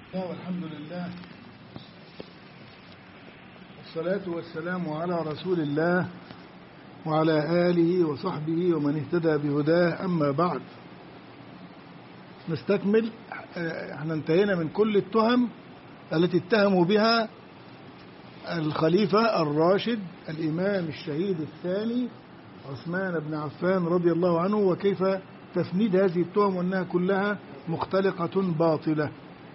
والحمد لله والصلاة والسلام على رسول الله وعلى آله وصحبه ومن اهتدى بهداه. أما بعد، نستكمل. احنا انتهينا من كل التهم التي اتهموا بها الخليفة الراشد الإمام الشهيد الثاني عثمان بن عفان رضي الله عنه، وكيف تفنيد هذه التهم وأنها كلها مختلقة باطلة.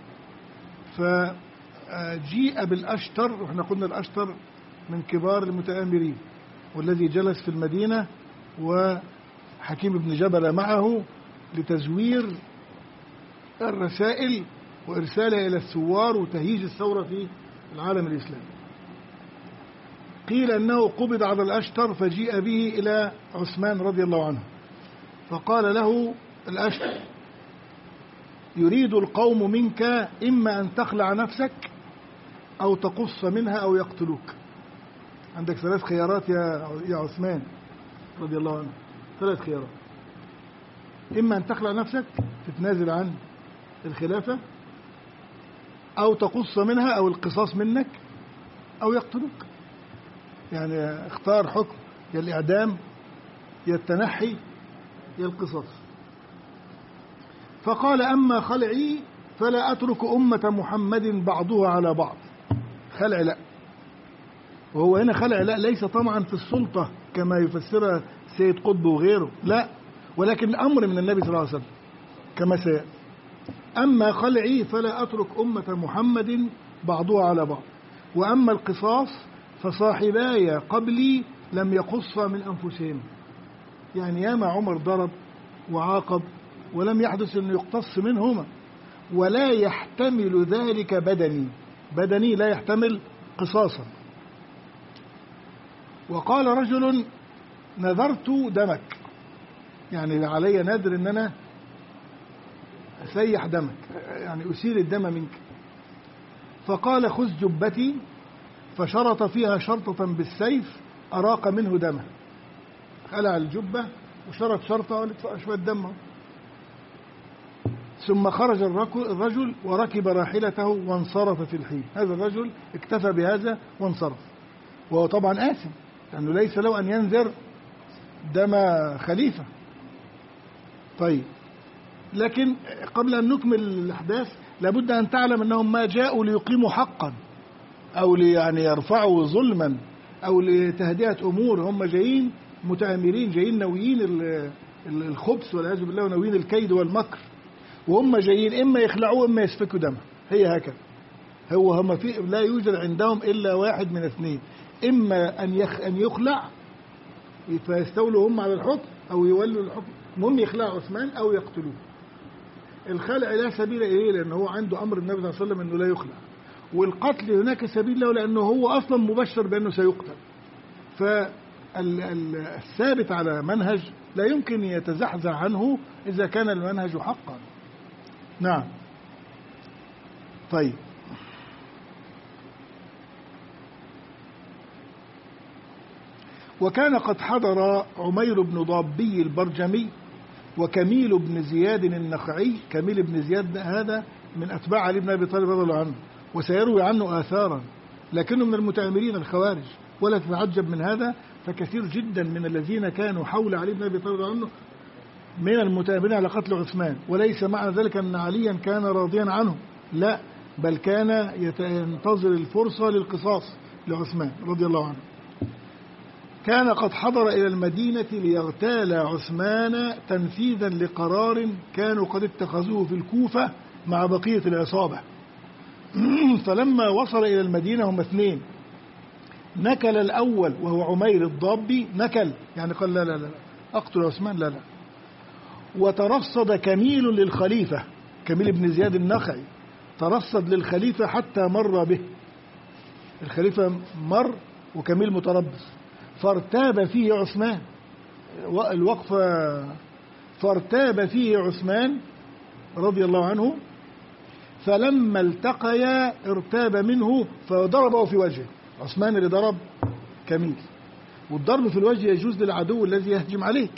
فجيء بالأشتر، وإحنا قلنا الأشتر من كبار المتآمرين، والذي جلس في المدينة وحكيم بن جبل معه لتزوير الرسائل وإرسالها إلى الثوار وتهييج الثورة في العالم الإسلامي. قيل أنه قبض على الأشتر فجيء به إلى عثمان رضي الله عنه، فقال له الأشتر: يريد القوم منك إما أن تخلع نفسك أو تقص منها أو يقتلوك. عندك ثلاث خيارات يا عثمان رضي الله عنه، ثلاث خيارات: إما أن تخلع نفسك تتنازل عن الخلافة، أو تقص منها أو القصاص منك، أو يقتلوك. يعني اختار حكم، يا الإعدام يا التنحي يا القصاص. فقال: أما خلعي فلا أترك أمة محمد بعضها على بعض. خلع لا، وهو هنا خلع لا ليس طمعا في السلطة كما يفسرها سيد قطب وغيره، لا، ولكن أمر من النبي صلى الله عليه وسلم كما سيأتي. أما خلعي فلا أترك أمة محمد بعضها على بعض، وأما القصاص فصاحباي قبلي لم يقص من أنفسهم. يعني ياما عمر ضرب وعاقب ولم يحدث أن يقتص منهما، ولا يحتمل ذلك بدني لا يحتمل قصاصا. وقال رجل: نذرت دمك، يعني علي نذر أن أنا أسيح دمك، يعني أسيل الدم منك. فقال: خذ جبتي، فشرط فيها شرطة بالسيف أراق منه دمه. خلع الجبة وشرط شرطة وقال: شوية دمه. ثم خرج الرجل وركب راحلته وانصرف في الحين. هذا الرجل اكتفى بهذا وانصرف، وهو طبعا آثم لأنه ليس له أن ينذر دم خليفة. طيب، لكن قبل أن نكمل الأحداث لابد أن تعلم أنهم ما جاءوا ليقيموا حقا أو يعني يرفعوا ظلما أو لتهدئة أمور. هم جايين متآمرين، جايين ناويين الخبث والعياذ بالله وناويين الكيد والمكر، وهم جايين إما يخلعوه إما يسفكوا دمه. هي هكذا. هم لا يوجد عندهم إلا واحد من اثنين: إما أن يخلع فيستولوا هم على الحكم، أو يولوا الحكم، المهم يخلعوا عثمان أو يقتلوه. الخلع لا سبيل إليه لأنه هو عنده أمر النبي صلى الله عليه وسلم أنه لا يخلع، والقتل هناك سبيل له لأنه هو أصلا مبشر بأنه سيقتل. فالثابت على منهج لا يمكن يتزحزح عنه إذا كان المنهج حقا. نعم. طيب، وكان قد حضر عمير بن ضابي البرجمي وكميل بن زياد النخعي. كميل بن زياد هذا من أتباع علي بن أبي طالب رضي الله عنه، وسيروي عنه آثارا، لكنه من المتآمرين الخوارج. ولا تتعجب من هذا، فكثير جدا من الذين كانوا حول علي بن أبي طالب رضي الله عنه من المتآمرين على قتل عثمان. وليس معنى ذلك أن عليا كان راضيا عنه، لا، بل كان ينتظر الفرصة للقصاص لعثمان رضي الله عنه. كان قد حضر إلى المدينة ليغتال عثمان تنفيذا لقرار كانوا قد اتخذوه في الكوفة مع بقية العصابة. فلما وصل إلى المدينة هم اثنين: نكل الأول وهو عمير الضابي، نكل يعني قال لا لا لا أقتل عثمان، لا لا. وترصد كميل للخليفة، كميل بن زياد النخعي ترصد للخليفة حتى مر به. الخليفة مر وكميل متربص، فارتاب فيه عثمان الوقفة، فارتاب فيه عثمان رضي الله عنه. فلما التقيا ارتاب منه فضربه في وجهه. عثمان اللي ضرب كميل، والضرب في الوجه يجوز للعدو الذي يهجم عليك.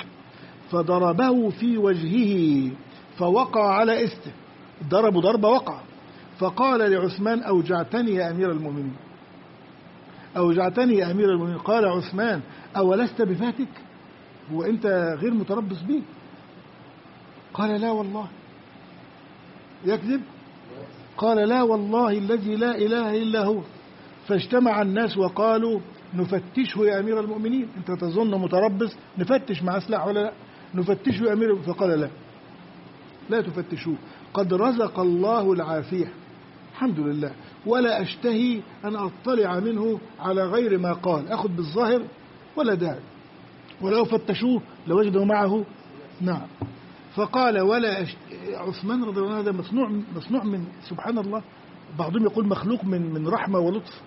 فضربه في وجهه فوقع على استه، ضربه ضربة وقع، فقال لعثمان أوجعتني يا أمير المؤمنين، أوجعتني يا أمير المؤمنين. قال عثمان أولست بفاتك؟ هو أنت غير متربص به؟ قال لا والله. يكذب؟ قال لا والله الذي لا إله إلا هو. فاجتمع الناس وقالوا نفتشه يا أمير المؤمنين، أنت تظن متربص، نفتش مع سلاح ولا لا؟ نفتشه يا أمير. فقال لا، لا تفتشوه، قد رزق الله العافية الحمد لله، ولا أشتهي أن أطلع منه على غير ما قال، أخذ بالظاهر ولا داعي، ولو فتشوه لوجدوا معه. نعم. فقال ولا عثمان رضي الله عنه هذا مصنوع من سبحان الله، بعضهم يقول مخلوق من رحمة ولطف.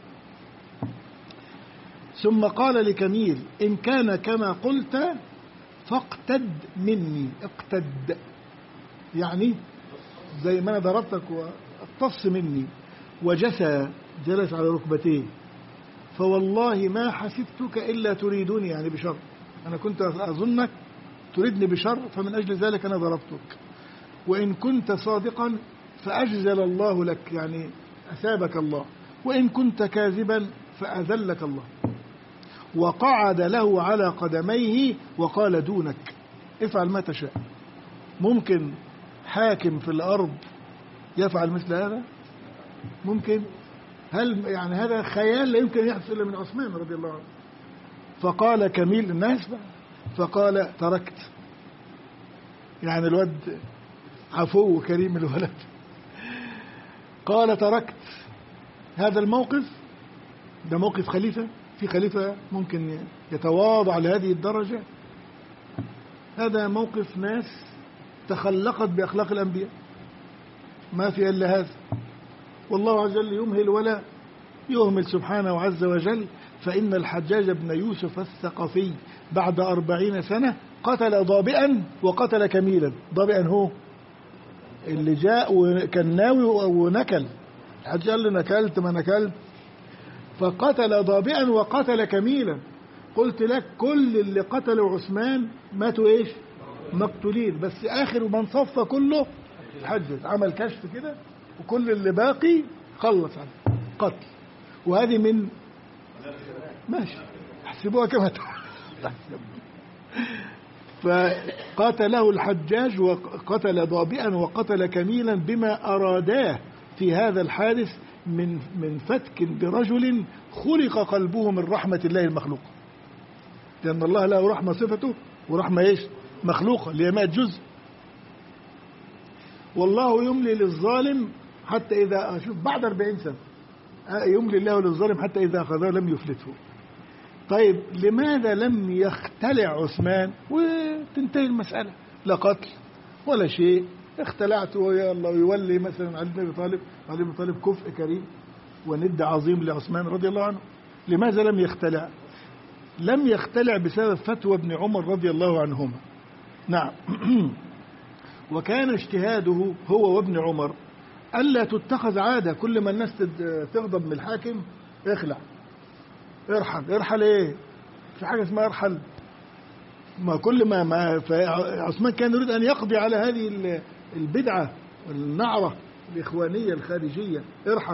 ثم قال لكميل إن كان كما قلت فاقتد مني. اقتد يعني زي ما أنا ضربتك واقتص مني. وجثى جلس على ركبتيه فوالله ما حسبتك إلا تريدني، يعني بشر، أنا كنت أظنك تريدني بشر فمن أجل ذلك أنا ضربتك، وإن كنت صادقا فأجزل الله لك، يعني أثابك الله، وإن كنت كاذبا فأذلك الله. وقعد له على قدميه وقال دونك افعل ما تشاء. ممكن حاكم في الأرض يفعل مثل هذا؟ ممكن؟ هل يعني هذا خيال لا يمكن يحدث إلا من عثمان رضي الله عنه. فقال كميل الناس بقى، فقال تركت، يعني الولد عفو وكريم الولد. قال تركت هذا الموقف، ده موقف خليفة، في خليفة ممكن يتواضع لهذه الدرجة؟ هذا موقف ناس تخلقت بأخلاق الأنبياء، ما في إلا هذا. والله عز وجل يمهل ولا يهمل سبحانه عز وجل. فإن الحجاج بن يوسف الثقفي بعد 40 سنة قتل ضابئا وقتل كميلا. ضابئا هو اللي جاء وكان ناوي ونكل، الحجاج قال له نكلت ما نكلت، فقتل ضابئا وقتل كميلا. قلت لك كل اللي قتلوا عثمان ماتوا ايش؟ مقتولين، بس آخر من صف كله حجج، عمل كشف كده وكل اللي باقي خلص عليه قتل. وهذه من ماشي احسبوها كما تحسب. فقاتله الحجاج وقتل ضابئا وقتل كميلا بما أراداه في هذا الحادث من فتك برجل خلق قلبه من رحمة الله المخلوق، لأن الله له رحمة صفته ورحمة ايش؟ مخلوقة، اللي هي 100 جزء. والله يملي للظالم حتى إذا شوف بعد 40 سنة يملي الله للظالم حتى إذا أخذه لم يفلته. طيب لماذا لم يختلع عثمان وتنتهي المسألة؟ لا قتل ولا شيء، اختلعت ويا الله يولي مثلا علي بن أبي طالب، علي بن طالب كفء كريم وند عظيم لعثمان رضي الله عنه. لماذا لم يختلع؟ لم يختلع بسبب فتوى ابن عمر رضي الله عنهما. نعم. وكان اجتهاده هو وابن عمر ألا تتخذ عادة كل ما الناس تغضب من الحاكم اخلع، ارحل ايه؟ في حاجة اسمها ارحل؟ ما كل ما عثمان كان يريد أن يقضي على هذه البدعة والنعرة الإخوانية الخارجية، ارحل.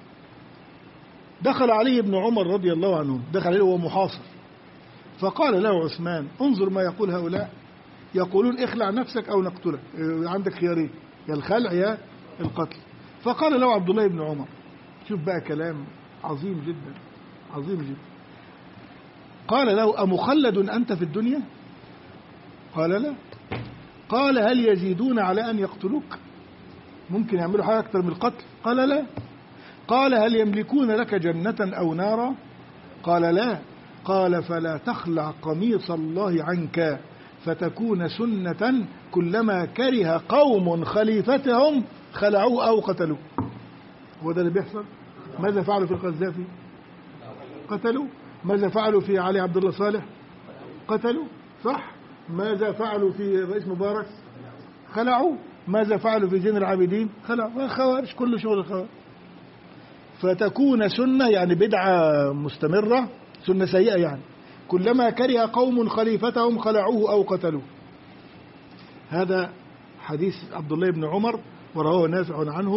دخل عليه ابن عمر رضي الله عنه، دخل عليه وهو محاصر، فقال له عثمان انظر ما يقول هؤلاء، يقولون اخلع نفسك أو نقتلك، عندك خيارين، يا الخلع يا القتل. فقال له عبد الله بن عمر، شوف بقى كلام عظيم جدا عظيم جدا، قال له أمخلد أنت في الدنيا؟ قال لا. قال هل يزيدون على أن يقتلوك؟ ممكن يعملوا حاجة أكثر من القتل؟ قال لا. قال هل يملكون لك جنة أو نارا؟ قال لا. قال فلا تخلع قميص الله عنك فتكون سنة كلما كره قوم خليفتهم خلعوه أو قتلوه. هو ده اللي بيحصل. ماذا فعلوا في القذافي؟ قتلوا. ماذا فعلوا في علي عبد الله صالح؟ قتلوا، صح؟ ماذا فعلوا في رئيس مبارك؟ خلعوا. ماذا فعلوا في زين العابدين؟ خلعوا. خوارج، كل شغل الخوارج. فتكون سنة يعني بدعة مستمرة، سنة سيئة يعني، كلما كره قوم خليفتهم خلعوه أو قتلوه. هذا حديث عبد الله بن عمر ورواه نافع عنه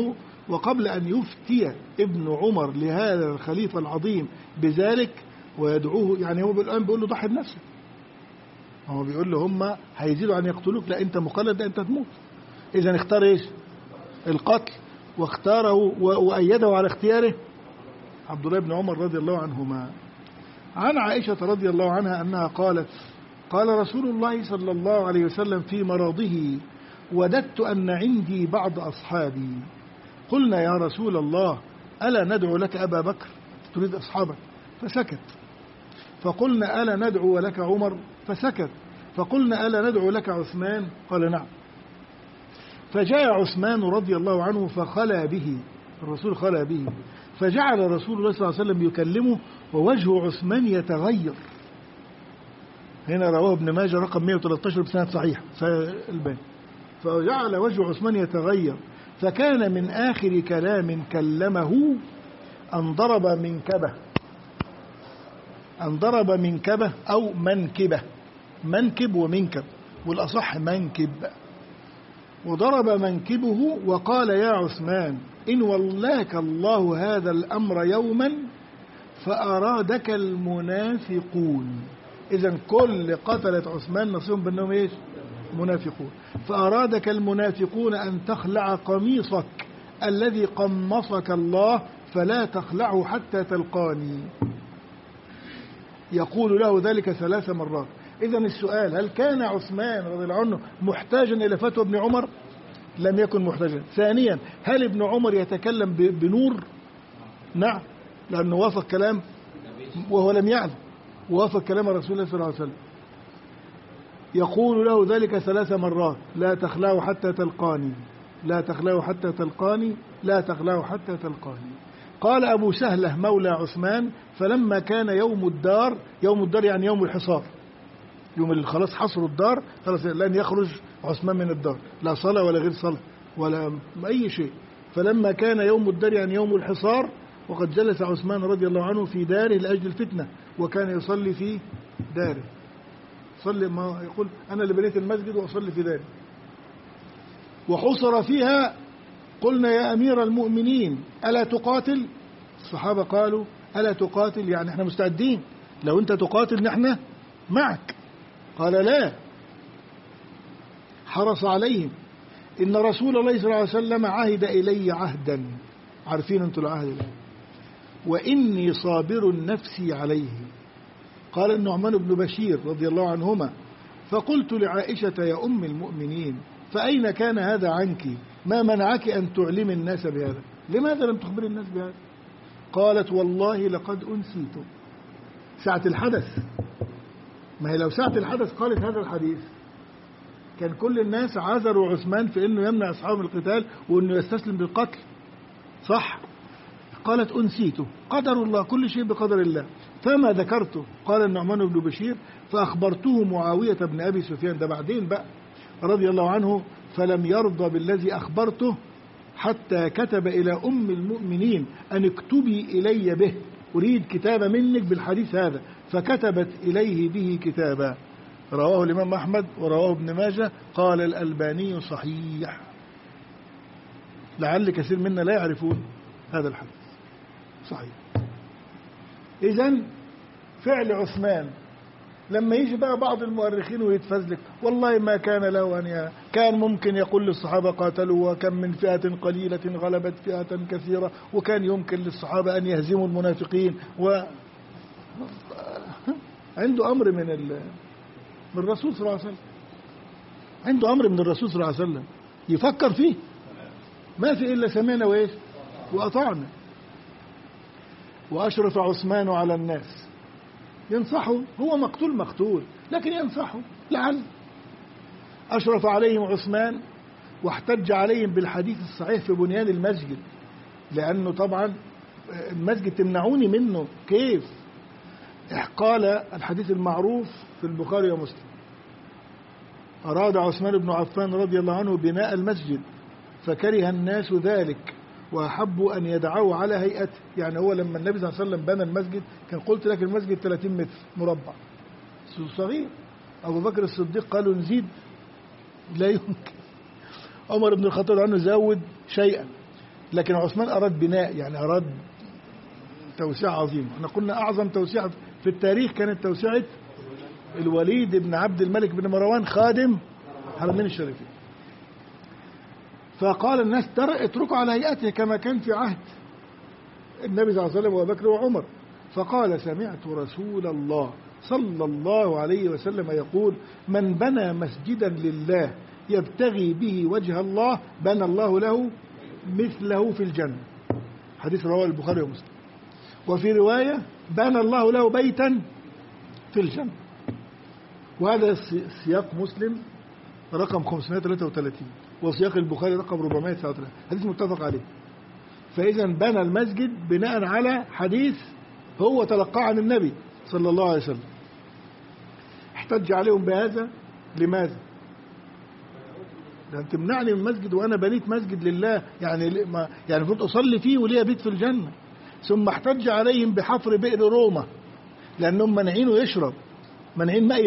وقبل أن يفتي ابن عمر لهذا الخليفة العظيم بذلك ويدعوه، يعني هو الآن بيقول له ضحي بنفسك، هو بيقول له هم هيزيدوا أن يقتلوك، لا أنت مخلد، لا أنت تموت. إذا اختار إيش؟ القتل، واختاره وأيده على اختياره عبد الله بن عمر رضي الله عنهما. عن عائشة رضي الله عنها أنها قالت: قال رسول الله صلى الله عليه وسلم في مرضه: وددت أن عندي بعض أصحابي. قلنا يا رسول الله ألا ندعو لك أبا بكر؟ تريد أصحابك؟ فسكت. فقلنا ألا ندعو لك عمر؟ فسكت. فقلنا ألا ندعو لك عثمان؟ قال نعم. فجاء عثمان رضي الله عنه فخلى به، الرسول خلى به، فجعل رسول الله صلى الله عليه وسلم يكلمه ووجه عثمان يتغير. هنا رواه ابن ماجه رقم 113 بسند صحيح الباني. فجعل وجه عثمان يتغير، فكان من آخر كلام كلمه أن ضرب منكبه، أن ضرب منكبه أو منكبه، منكب ومنكب، والأصح منكب. وضرب منكبه وقال: يا عثمان إن ولاك الله هذا الأمر يوما فأرادك المنافقون. إذن كل قتلت عثمان نصيبهم بأنهم إيش؟ منافقون. فأرادك المنافقون أن تخلع قميصك الذي قمصك الله فلا تخلعه حتى تلقاني. يقول له ذلك 3 مرات. إذن السؤال: هل كان عثمان رضي الله عنه محتاجا إلى فتوى ابن عمر؟ لم يكن محتاجا. ثانيا: هل ابن عمر يتكلم بنور؟ نعم، لأنه وافق كلام وهو لم يعلم، ووافق كلام رسول الله صلى الله عليه وسلم. يقول له ذلك 3 مرات: لا تخلعوا حتى تلقاني، لا تخلعوا حتى تلقاني، لا تخلعوا حتى تلقاني. قال أبو سهلة مولى عثمان: فلما كان يوم الدار، يوم الدار يعني يوم الحصار، يوم اللي خلاص حصروا الدار، خلاص لن يخرج عثمان من الدار، لا صلاة ولا غير صلاة ولا أي شيء. فلما كان يوم الدار يعني يوم الحصار، وقد جلس عثمان رضي الله عنه في داره لأجل الفتنة، وكان يصلي في داره، صلي ما يقول أنا اللي بنيت المسجد وأصلي في داره. وحصر فيها. قلنا يا أمير المؤمنين ألا تقاتل؟ الصحابة قالوا: ألا تقاتل؟ يعني احنا مستعدين، لو أنت تقاتل نحن معك. قال: لا. حرص عليهم: إن رسول الله صلى الله عليه وسلم عهد إلي عهدا، عارفين أنتم العهد ده، وإني صابر نفسي عليه. قال النعمان بن بشير رضي الله عنهما: فقلت لعائشة يا أم المؤمنين فأين كان هذا عنك؟ ما منعك أن تعلم الناس بهذا؟ لماذا لم تخبر الناس بهذا؟ قالت: والله لقد أنسيت. ساعة الحدث، ما هي لو ساعة الحدث قالت هذا الحديث كان كل الناس عذروا عثمان في أنه يمنع أصحابه من القتال وأنه يستسلم بالقتل، صح؟ قالت: أنسيته، قدر الله، كل شيء بقدر الله، فما ذكرته. قال النعمان بن بشير: فأخبرته معاوية بن أبي سفيان، ده بعدين بقى رضي الله عنه، فلم يرضى بالذي أخبرته حتى كتب إلى أم المؤمنين أن اكتبي إلي به، أريد كتابة منك بالحديث هذا، فكتبت إليه به كتابا. رواه الإمام أحمد ورواه ابن ماجه. قال الألباني صحيح. لعل كثير منا لا يعرفون هذا الحديث. صحيح. إذن فعل عثمان، لما يجي بقى بعض المؤرخين ويتفزلك: والله ما كان له أن كان ممكن يقول للصحابة قاتلوا وكم من فئة قليلة غلبت فئة كثيرة، وكان يمكن للصحابة أن يهزموا المنافقين، عنده أمر من الرسول صلى الله عليه وسلم، عنده أمر من الرسول صلى الله عليه وسلم يفكر فيه، ما في إلا سمعنا وإيش وأطعنا. وأشرف عثمان على الناس، ينصحه، هو مقتول لكن ينصحه لعل. أشرف عليهم عثمان واحتج عليهم بالحديث الصحيح في بنيان المسجد، لأنه طبعا المسجد تمنعوني منه كيف؟ قال الحديث المعروف في البخاري ومسلم: أراد عثمان بن عفان رضي الله عنه بناء المسجد فكره الناس ذلك وأحبوا أن يدعوا على هيئته. يعني هو لما النبي صلى الله عليه وسلم بنى المسجد كان قلت لك المسجد 30 متر مربع صغير. أبو بكر الصديق قالوا نزيد، لا يمكن. عمر بن الخطاب عنه زود شيئا، لكن عثمان أراد بناء، يعني أراد توسيع عظيم. احنا قلنا أعظم توسيع في التاريخ كانت توسعة الوليد بن عبد الملك بن مروان خادم حرمين الشريفين. فقال الناس اتركوا على هيئته كما كان في عهد النبي صلى الله عليه وسلم وأبو بكر وعمر. فقال سمعت رسول الله صلى الله عليه وسلم يقول من بنى مسجدا لله يبتغي به وجه الله بنى الله له مثله في الجنة. حديث رواه البخاري ومسلم. وفي رواية بنى الله له بيتا في الجنة. وهذا سياق مسلم رقم 533 وسياق البخاري رقم 439، حديث متفق عليه. فإذا بنى المسجد بناء على حديث هو تلقاه عن النبي صلى الله عليه وسلم. احتج عليهم بهذا لماذا؟ لأن تمنعني من مسجد وأنا بنيت مسجد لله، يعني المفروض أصلي فيه ولي بيت في الجنة. ثم احتج عليهم بحفر بئر روما لأنهم منعينه يشرب، منعين ماء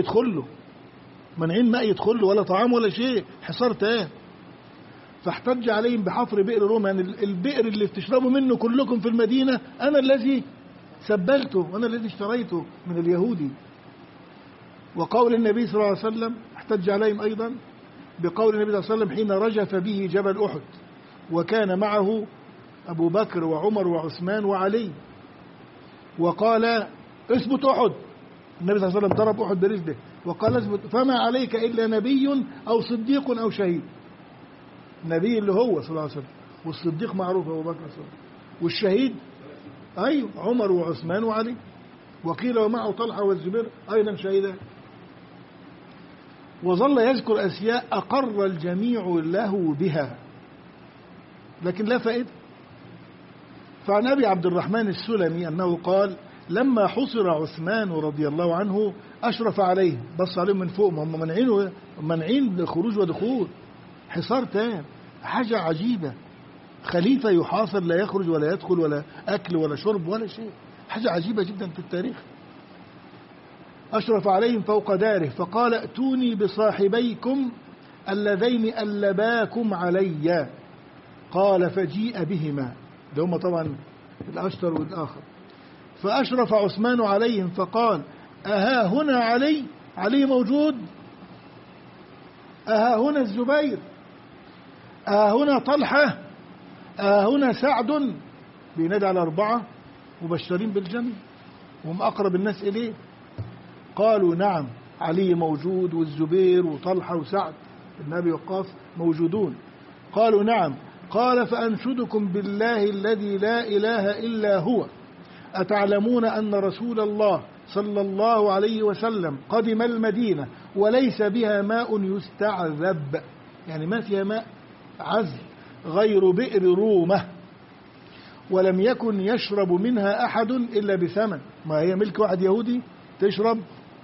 يدخل له ولا طعام ولا شيء، حصار تام. فاحتج عليهم بحفر بئر روما، يعني البئر اللي بتشربوا منه كلكم في المدينة أنا الذي سبلته وأنا الذي اشتريته من اليهودي. وقول النبي صلى الله عليه وسلم احتج عليهم أيضا بقول النبي صلى الله عليه وسلم حين رجف به جبل أحد وكان معه أبو بكر وعمر وعثمان وعلي، وقال اثبت أحد. النبي صلى الله عليه وسلم ضرب أحد برجله وقال اثبت، فما عليك إلا نبي أو صديق أو شهيد. النبي اللي هو صلى الله عليه وسلم، والصديق معروف أبو بكر صلى الله عليه وسلم، والشهيد أيوه عمر وعثمان وعلي، وقيل ومعه طلحة والزبير أيضا شهيدان. وظل يذكر أشياء أقر الجميع له بها لكن لا فائدة. فعن أبي عبد الرحمن السلمي أنه قال لما حصر عثمان رضي الله عنه أشرف عليه، بص عليهم من فوق، هم منعين خروج ودخول، حصار تام، حاجة عجيبة. خليفة يحاصر لا يخرج ولا يدخل ولا أكل ولا شرب ولا شيء، حاجة عجيبة جدا في التاريخ. أشرف عليهم فوق داره فقال ائتوني بصاحبيكم اللذين ألباكم علي. قال فجيء بهما، ده هم طبعا الأشتر والآخر. فأشرف عثمان عليهم فقال أها هنا علي موجود، أها هنا الزبير، أها هنا طلحة، أها هنا سعد، بينادي على 4 مبشرين بالجنة وهم أقرب الناس إليه. قالوا نعم علي موجود والزبير وطلحة وسعد بن أبي وقاص موجودون. قالوا نعم. قال فأنشدكم بالله الذي لا إله إلا هو أتعلمون أن رسول الله صلى الله عليه وسلم قدم المدينة وليس بها ماء يستعذب، يعني ما فيها ماء عذب غير بئر رومة، ولم يكن يشرب منها أحد إلا بثمن، ما هي ملك واحد يهودي تشرب.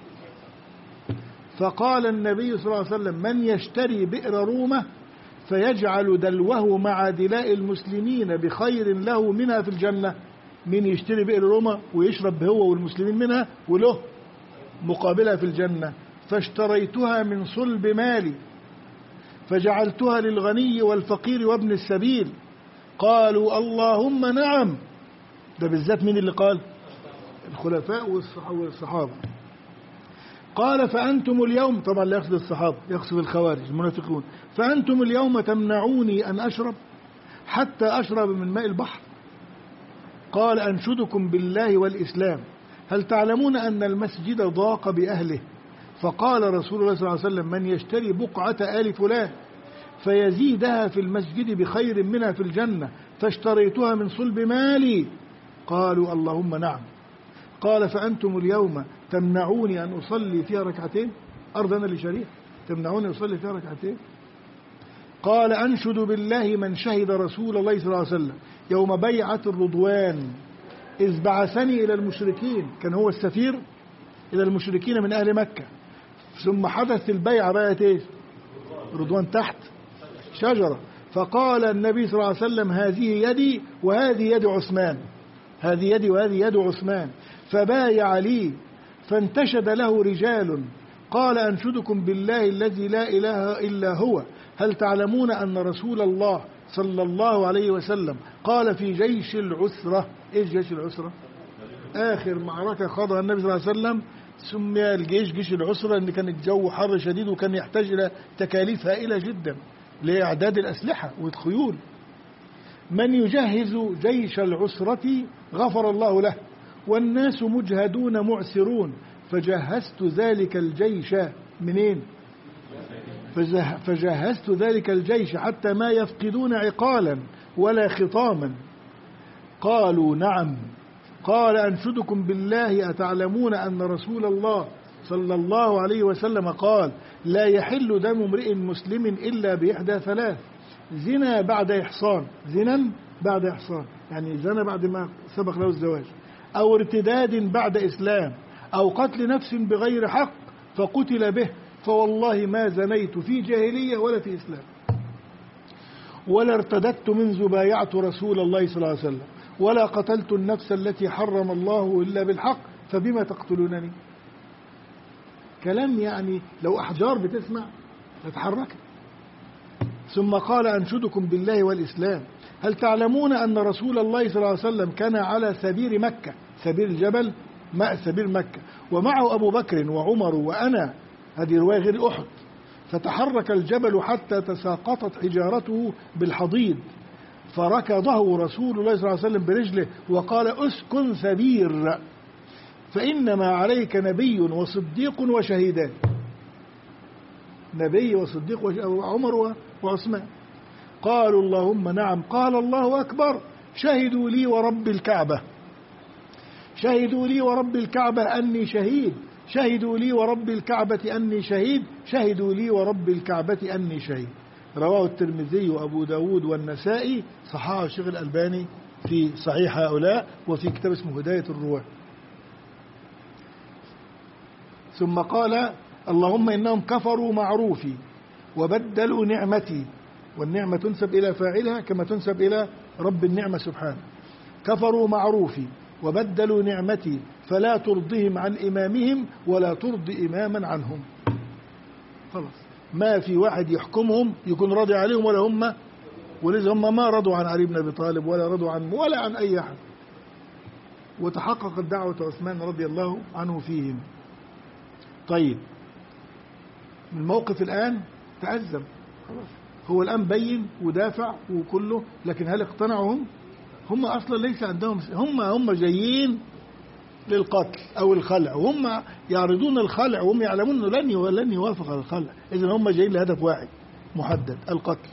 فقال النبي صلى الله عليه وسلم من يشتري بئر رومة فيجعل دلوه مع دلاء المسلمين بخير له منها في الجنة. من يشتري بئر رومة ويشرب هو والمسلمين منها وله مقابلها في الجنة. فاشتريتها من صلب مالي فجعلتها للغني والفقير وابن السبيل. قالوا اللهم نعم. ده بالذات مين اللي قال؟ الخلفاء والصحابة. قال فأنتم اليوم، طبعا لا يقصد الصحابة، يقصد الخوارج المنافقون، فأنتم اليوم تمنعوني أن أشرب حتى أشرب من ماء البحر. قال أنشدكم بالله والإسلام هل تعلمون أن المسجد ضاق بأهله؟ فقال رسول الله صلى الله عليه وسلم من يشتري بقعة آل فلان فيزيدها في المسجد بخير منها في الجنة فاشتريتها من صلب مالي. قالوا اللهم نعم. قال فأنتم اليوم تمنعوني أن أصلي فيها ركعتين، أرض أنا لشريك تمنعوني أن أصلي فيها ركعتين. قال أنشد بالله من شهد رسول الله صلى الله عليه وسلم يوم بيعة الرضوان إذ بعثني إلى المشركين، كان هو السفير إلى المشركين من أهل مكة، ثم حدث البيعة بقت إيه؟ رضوان تحت شجرة. فقال النبي صلى الله عليه وسلم هذه يدي وهذه يد عثمان، هذه يدي وهذه يد عثمان، فبايع لي. فانتشد له رجال قال أنشدكم بالله الذي لا إله إلا هو هل تعلمون أن رسول الله صلى الله عليه وسلم قال في جيش العسرة. إيش جيش العسرة؟ آخر معركة خاضها النبي صلى الله عليه وسلم سمي الجيش جيش العسرة، لأن كان الجو حر شديد وكان يحتاج إلى تكاليف هائلة جدا لإعداد الأسلحة والخيول. من يجهز جيش العسرة غفر الله له، والناس مجهدون معسرون، فجهزت ذلك الجيش منين؟ فجهزت ذلك الجيش حتى ما يفقدون عقالا ولا خطاما. قالوا نعم. قال أنشدكم بالله أتعلمون أن رسول الله صلى الله عليه وسلم قال لا يحل دم امرئ مسلم إلا بإحدى ثلاث: زنا بعد إحصان، زنا بعد إحصان يعني زنا بعد ما سبق له الزواج، أو ارتداد بعد إسلام، أو قتل نفس بغير حق فقتل به، فوالله ما زنيت في جاهلية ولا في إسلام، ولا ارتددت منذ بايعت رسول الله صلى الله عليه وسلم، ولا قتلت النفس التي حرم الله إلا بالحق، فبما تقتلونني؟ كلام يعني لو أحجار بتسمع تتحرك. ثم قال أنشدكم بالله والإسلام هل تعلمون أن رسول الله صلى الله عليه وسلم كان على سبير مكة، سبير الجبل سبير مكة، ومعه أبو بكر وعمر وأنا، هذه رواية غير أحد، فتحرك الجبل حتى تساقطت حجارته بالحضيض، فركضه رسول الله صلى الله عليه وسلم برجله وقال اسكن سبير، فإنما عليك نبي وصديق وشهيدان. نبي وصديق وعمر وعثمان. قالوا اللهم نعم. قال الله أكبر. شهدوا لي ورب الكعبة، شهدوا لي ورب الكعبة أني شهيد، شهدوا لي ورب الكعبة أني شهيد، شهدوا لي ورب الكعبة أني شهيد. رواه الترمذي وأبو داود والنسائي، صححه الشيخ الألباني في صحيح هؤلاء وفي كتاب اسمه هداية الرواة. ثم قال اللهم إنهم كفروا معروفي وبدلوا نعمتي، والنعمة تنسب إلى فاعلها كما تنسب إلى رب النعمة سبحانه. كفروا معروفي وبدلوا نعمتي فلا ترضهم عن إمامهم ولا ترضي إماما عنهم. خلاص، ما في واحد يحكمهم يكون راضي عليهم ولا هم، ولذا هم ما رضوا عن علي بن أبي طالب ولا رضوا عن ولا عن أي أحد. وتحققت دعوة عثمان رضي الله عنه فيهم. طيب، الموقف الآن تأزم، خلاص هو الآن بين ودافع وكله، لكن هل اقتنعوا هم أصلا ليس عندهم، هم جايين للقتل أو الخلع، وهم يعرضون الخلع وهم يعلمون أنه لن يوافق على الخلع، إذن هم جايين لهدف واحد محدد: القتل.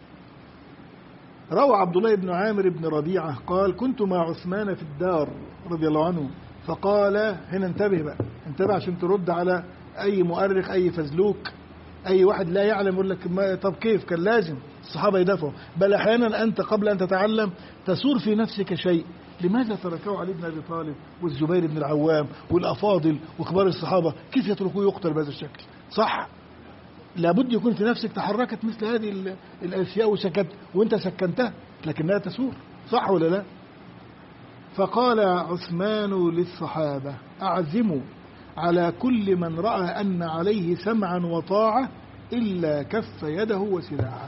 روى عبد الله بن عامر بن ربيعة قال كنت مع عثمان في الدار رضي الله عنه، فقال، هنا انتبه بقى، انتبه عشان ترد على أي مؤرخ أي فزلوك أي واحد لا يعلم يقول لك طب كيف كان لازم الصحابة يدافعوا؟ بل أحيانا أنت قبل أن تتعلم تثور في نفسك شيء، لماذا تركوا علي بن أبي طالب والزبير بن العوام والأفاضل وكبار الصحابة، كيف يتركوه يقتل بهذا الشكل؟ صح، لابد يكون في نفسك تحركت مثل هذه الأشياء وسكت، وانت سكنتها لكنها تثور، صح ولا لا؟ فقال عثمان للصحابة أعزموا على كل من رأى أن عليه سمعا وطاعة إلا كف يده وسلاحه.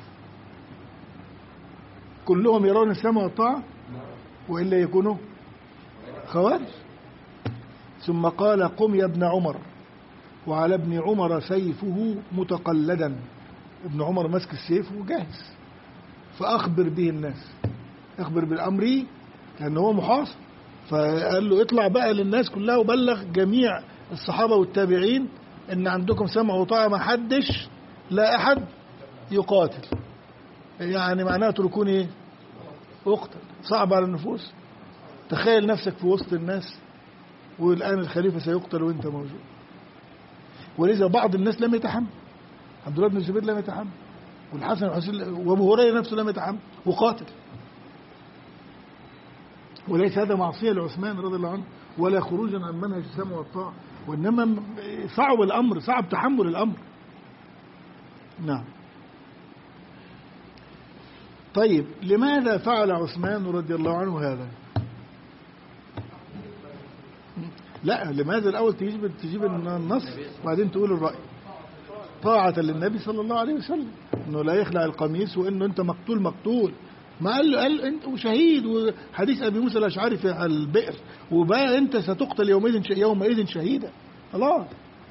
كلهم يرون السمع والطاعة وإلا يكونوا خوارج. ثم قال قم يا ابن عمر، وعلى ابن عمر سيفه متقلدا، ابن عمر مسك السيف وجاهز، فأخبر به الناس، أخبر بالأمر لأنه هو محاصر، فقال له اطلع بقى للناس كلها وبلغ جميع الصحابة والتابعين ان عندكم سمع وطاعة، ما حدش لا أحد يقاتل، يعني معناه تركوني ايه؟ اقتل. صعب على النفوس، تخيل نفسك في وسط الناس والآن الخليفة سيقتل وانت موجود. ولذا بعض الناس لم يتحمل، عبد الله بن الزبير لم يتحمل، والحسن والحسين وابو هريرة نفسه لم يتحمل وقاتل. وليس هذا معصية لعثمان رضي الله عنه ولا خروجا عن منهج السمع والطاعة، وإنما صعب الأمر، صعب تحمل الأمر. نعم. طيب، لماذا فعل عثمان رضي الله عنه هذا؟ لا، لماذا الأول تجيب النص وبعدين تقول الرأي؟ طاعة للنبي صلى الله عليه وسلم، انه لا يخلع القميص، وانه انت مقتول. ما قال انت شهيد، وحديث ابي موسى الاشعري في البئر، وبقى انت ستقتل يومئذ شهيدا. خلاص.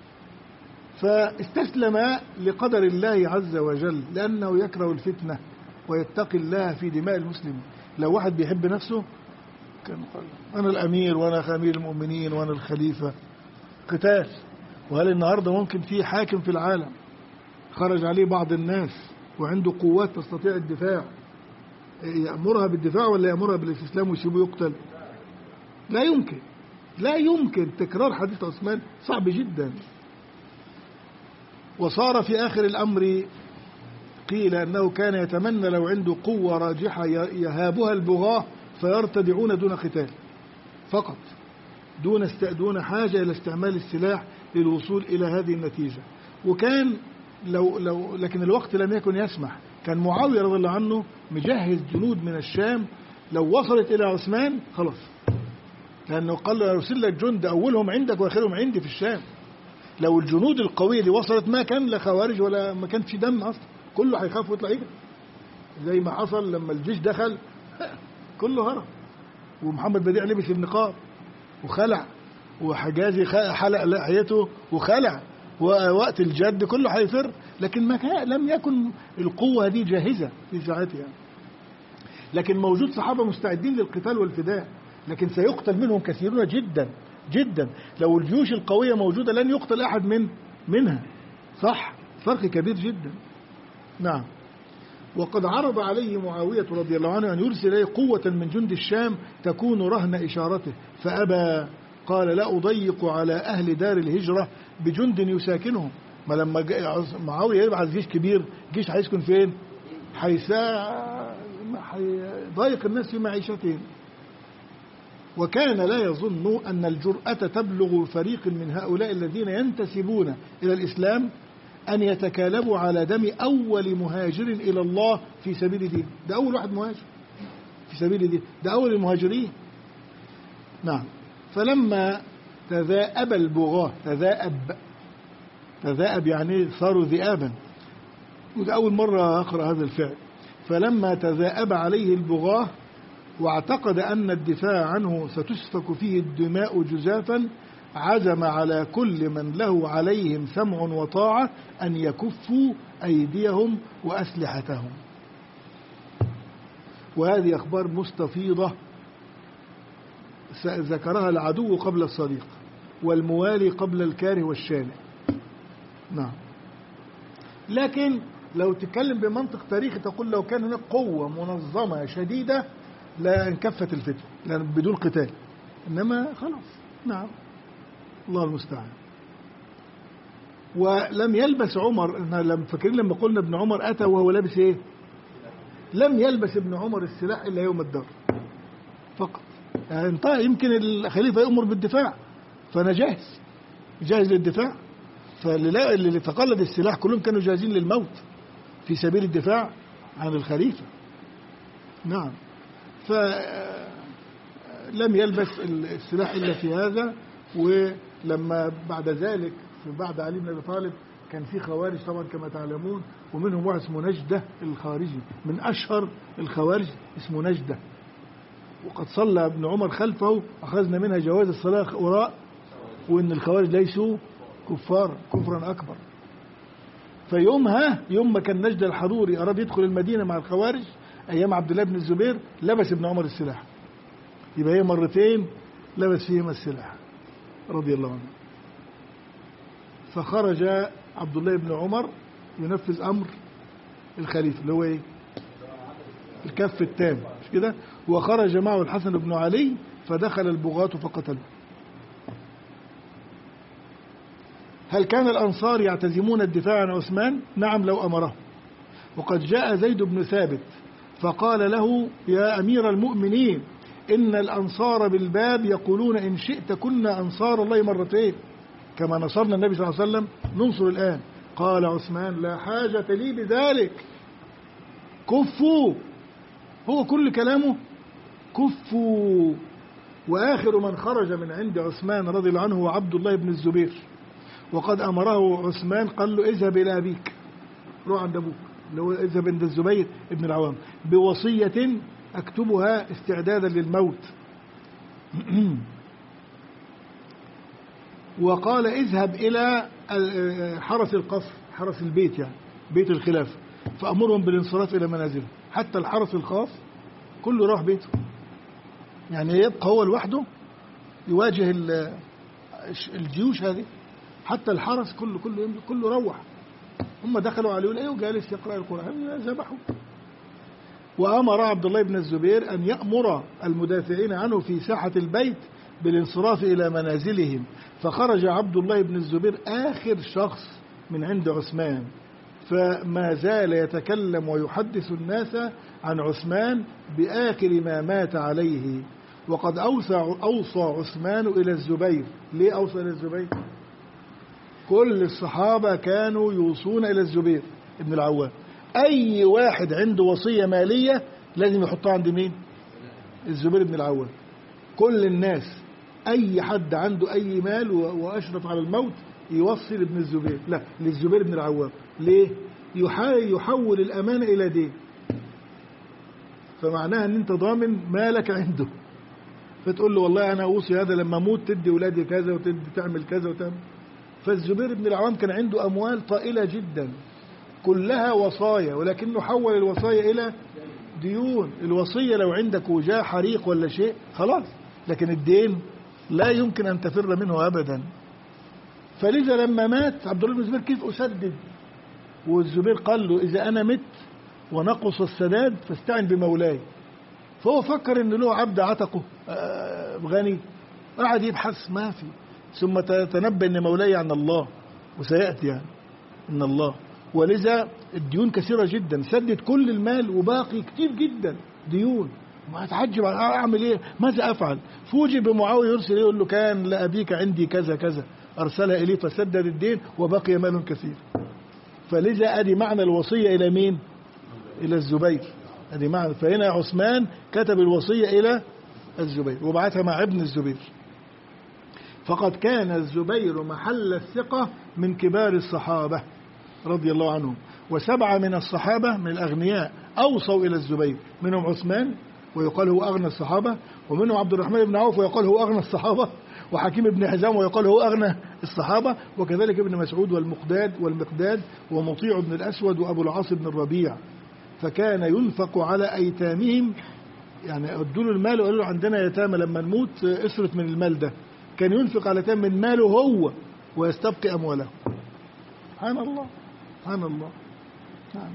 فاستسلم لقدر الله عز وجل، لانه يكره الفتنة ويتقي الله في دماء المسلمين. لو واحد بيحب نفسه كان قال انا الامير وانا امير المؤمنين وانا الخليفة. قتال. وهل النهاردة ممكن في حاكم في العالم خرج عليه بعض الناس وعنده قوات تستطيع الدفاع، يأمرها بالدفاع ولا يأمرها بالاستسلام ويسيبه يقتل؟ لا يمكن. تكرار حديث عثمان صعب جدا. وصار في آخر الأمر قيل أنه كان يتمنى لو عنده قوة راجحة يهابها البغاة فيرتدعون دون قتال فقط، دون حاجة إلى استعمال السلاح للوصول إلى هذه النتيجة. وكان لكن الوقت لم يكن يسمح. كان معاوية رضي الله عنه مجهز جنود من الشام، لو وصلت إلى عثمان خلاص، لأنه قال له أرسل لك جند أولهم عندك وآخرهم عندي في الشام. لو الجنود القوية اللي وصلت ما كان لا خوارج ولا ما كان في دم أصلا، كله هيخاف ويطلع يجري، زي ما حصل لما الجيش دخل كله هرب. ومحمد بديع لبس النقاب وخلع، وحجازي حلق لحيته وخلع، ووقت الجد كله هيفر. لكن لم يكن القوة دي جاهزة في ساعتها يعني. لكن موجود صحابة مستعدين للقتال والفداء، لكن سيقتل منهم كثيرون جدا جدا. لو الجيوش القوية موجودة لن يقتل أحد منها. صح، فرق كبير جدا. نعم. وقد عرض عليه معاوية رضي الله عنه أن يرسل إليه قوة من جند الشام تكون رهن إشارته، فأبى. قال لا أضيق على أهل دار الهجرة بجند يساكنهم. ما لما معاوية يبعث جيش كبير، جيش هيسكن فين؟ هيضايق الناس في معيشتهم. وكان لا يظن أن الجرأة تبلغ فريق من هؤلاء الذين ينتسبون إلى الإسلام أن يتكالبوا على دم أول مهاجر إلى الله في سبيل دين. ده أول واحد مهاجر في سبيل دين، ده أول المهاجرين. نعم. فلما تذاءب البغاة، تذاءب يعني صاروا ذئابا، وده أول مرة أقرأ هذا الفعل. فلما تذاءب عليه البغاة واعتقد أن الدفاع عنه ستسفك فيه الدماء جزافا، عزم على كل من له عليهم سمع وطاعة أن يكفوا أيديهم وأسلحتهم. وهذه أخبار مستفيضة ذكرها العدو قبل الصديق، والموالي قبل الكاره والشانئ. نعم. لكن لو تتكلم بمنطق تاريخي تقول لو كان هناك قوة منظمة شديدة لا انكفت الفتنة لأن بدون قتال، إنما خلاص. نعم. الله المستعان. ولم يلبس عمر، لم فاكرين لما قلنا ابن عمر أتى وهو لابس إيه؟ لم يلبس ابن عمر السلاح إلا يوم الدار فقط. يعني يمكن الخليفة يأمر بالدفاع فأنا جاهز للدفاع. فاللي تقلد السلاح كلهم كانوا جاهزين للموت في سبيل الدفاع عن الخليفة. نعم. فلم يلبس السلاح إلا في هذا. ولما بعد ذلك بعد علي بن أبي طالب كان في خوارج طبعا كما تعلمون، ومنهم واحد اسمه نجدة الخارجي، من أشهر الخوارج اسمه نجدة. وقد صلى ابن عمر خلفه، أخذنا منها جواز الصلاة وراء، وإن الخوارج ليسوا كفرا أكبر. فيومها يوم ما كان نجدة الحضوري أراد يدخل المدينة مع الخوارج أيام عبد الله بن الزبير، لبس ابن عمر السلاح. يبقى هي مرتين لبس فيهما السلاح رضي الله عنه. فخرج عبد الله بن عمر ينفذ أمر الخليفة اللي هو إيه؟ الكف التام، مش كده؟ وخرج معه الحسن بن علي فدخل البغاة فقتلوا. هل كان الأنصار يعتزمون الدفاع عن عثمان؟ نعم لو أمره. وقد جاء زيد بن ثابت فقال له يا أمير المؤمنين إن الأنصار بالباب يقولون إن شئت كنا أنصار الله مرتين كما نصرنا النبي صلى الله عليه وسلم ننصر الآن. قال عثمان لا حاجة لي بذلك، كفوا. هو كل كلامه كفوا. وآخر من خرج من عند عثمان رضي الله عنه هو عبد الله بن الزبير، وقد أمره عثمان قال له اذهب إلى أبيك، روح عند أبوك اللي هو اذهب عند الزبير بن العوام بوصية أكتبها استعدادا للموت. وقال اذهب إلى حرس القصر، حرس البيت يعني بيت الخلافة، فأمرهم بالانصراف إلى منازله. حتى الحرس الخاص كله راح بيته، يعني يبقى هو لوحده يواجه الجيوش هذه. حتى الحرس كله روح، هم دخلوا عليه لقيه جالس يقرأ القرآن ذبحوا. وأمر عبد الله بن الزبير أن يأمر المدافعين عنه في ساحة البيت بالانصراف إلى منازلهم، فخرج عبد الله بن الزبير آخر شخص من عند عثمان، فما زال يتكلم ويحدث الناس عن عثمان بآخر ما مات عليه. وقد أوصى عثمان إلى الزبير. ليه أوصى إلى الزبير؟ كل الصحابة كانوا يوصون إلى الزبير ابن العوام. أي واحد عنده وصية مالية لازم يحطها عند مين؟ الزبير بن العوام. كل الناس أي حد عنده أي مال وأشرف على الموت يوصي لابن الزبير، لا للزبير بن العوام. ليه؟ يحول الأمانة إلى دين، فمعناها أن أنت ضامن مالك عنده، فتقول له والله أنا أوصي هذا لما أموت تدي ولادي كذا وتدي تعمل كذا وتعمل. فالزبير بن العوام كان عنده أموال طائلة جدا كلها وصايا، ولكنه حول الوصايا إلى ديون. الوصية لو عندك وجاء حريق ولا شيء خلاص، لكن الدين لا يمكن أن تفر منه أبدا. فلذا لما مات عبد الله بن الزبير كيف أسدد؟ والزبير قال له إذا أنا مت ونقص السداد فاستعن بمولاي. فهو فكر إن له عبد عتقه غني، قعد يبحث ما في، ثم تنبأ إن مولاي عن الله وسيأتي يعني إن الله. ولذا الديون كثيرة جدا، سدد كل المال وباقي كتير جدا ديون. ما أتعجب أعمل إيه؟ ماذا أفعل؟ فوجئ بمعاوية يرسل يقول له كان لأبيك عندي كذا كذا، أرسلها إليه فسدد الدين وبقي مال كثير. فلذا أدي معنى الوصية إلى مين؟ إلى الزبير. أدي معنى. فهنا عثمان كتب الوصية إلى الزبير وبعثها مع ابن الزبير. فقد كان الزبير محل الثقة من كبار الصحابة رضي الله عنهم، وسبعة من الصحابة من الأغنياء أوصوا إلى الزبير، منهم عثمان ويقال هو أغنى الصحابة، ومنهم عبد الرحمن بن عوف ويقال هو أغنى الصحابة، وحكيم بن حزام ويقال هو أغنى الصحابة، وكذلك ابن مسعود والمقداد ومطيع بن الأسود وأبو العاص بن الربيع. فكان ينفق على أيتامهم، يعني أدوا له المال وقالوا له عندنا يتامى لما نموت اصرف من المال ده. كان ينفق على يتامى من ماله هو ويستبقي أمواله. سبحان الله سبحان الله. نعم.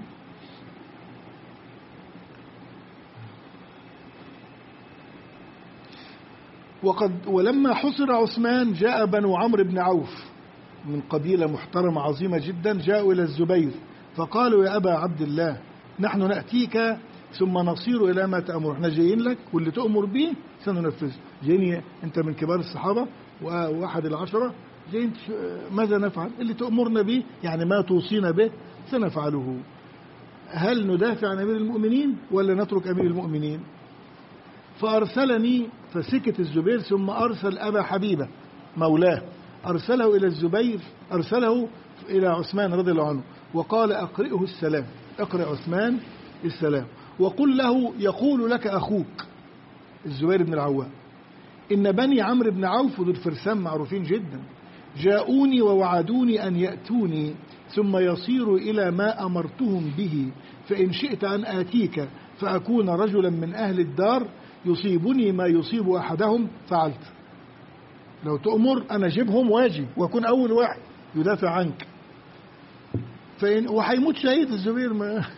ولما حصر عثمان جاء بنو عمرو بن عوف من قبيلة محترمة عظيمة جدا، جاءوا إلى الزبير فقالوا يا أبا عبد الله نحن نأتيك ثم نصير إلى ما تأمر. احنا جايين لك واللي تأمر به سننفذ. جايين أنت من كبار الصحابة وأحد العشرة، جايين ماذا نفعل؟ اللي تأمرنا به يعني ما توصينا به سنفعله. هل ندافع عن أمير المؤمنين ولا نترك أمير المؤمنين؟ فأرسلني، فسكت الزبير ثم أرسل أبا حبيبة مولاه، أرسله إلى الزبير، أرسله إلى عثمان رضي الله عنه وقال أقرئه السلام، أقرئ عثمان السلام وقل له يقول لك أخوك الزبير بن العوام إن بني عمرو بن عوف ذو الفرسان معروفين جدا جاءوني ووعدوني أن يأتوني ثم يصيروا إلى ما أمرتهم به، فإن شئت أن آتيك فأكون رجلا من أهل الدار يصيبني ما يصيب أحدهم فعلت. لو تأمر أنا أجيبهم واجي وأكون أول واحد يدافع عنك. وحيموت شهيد الزبير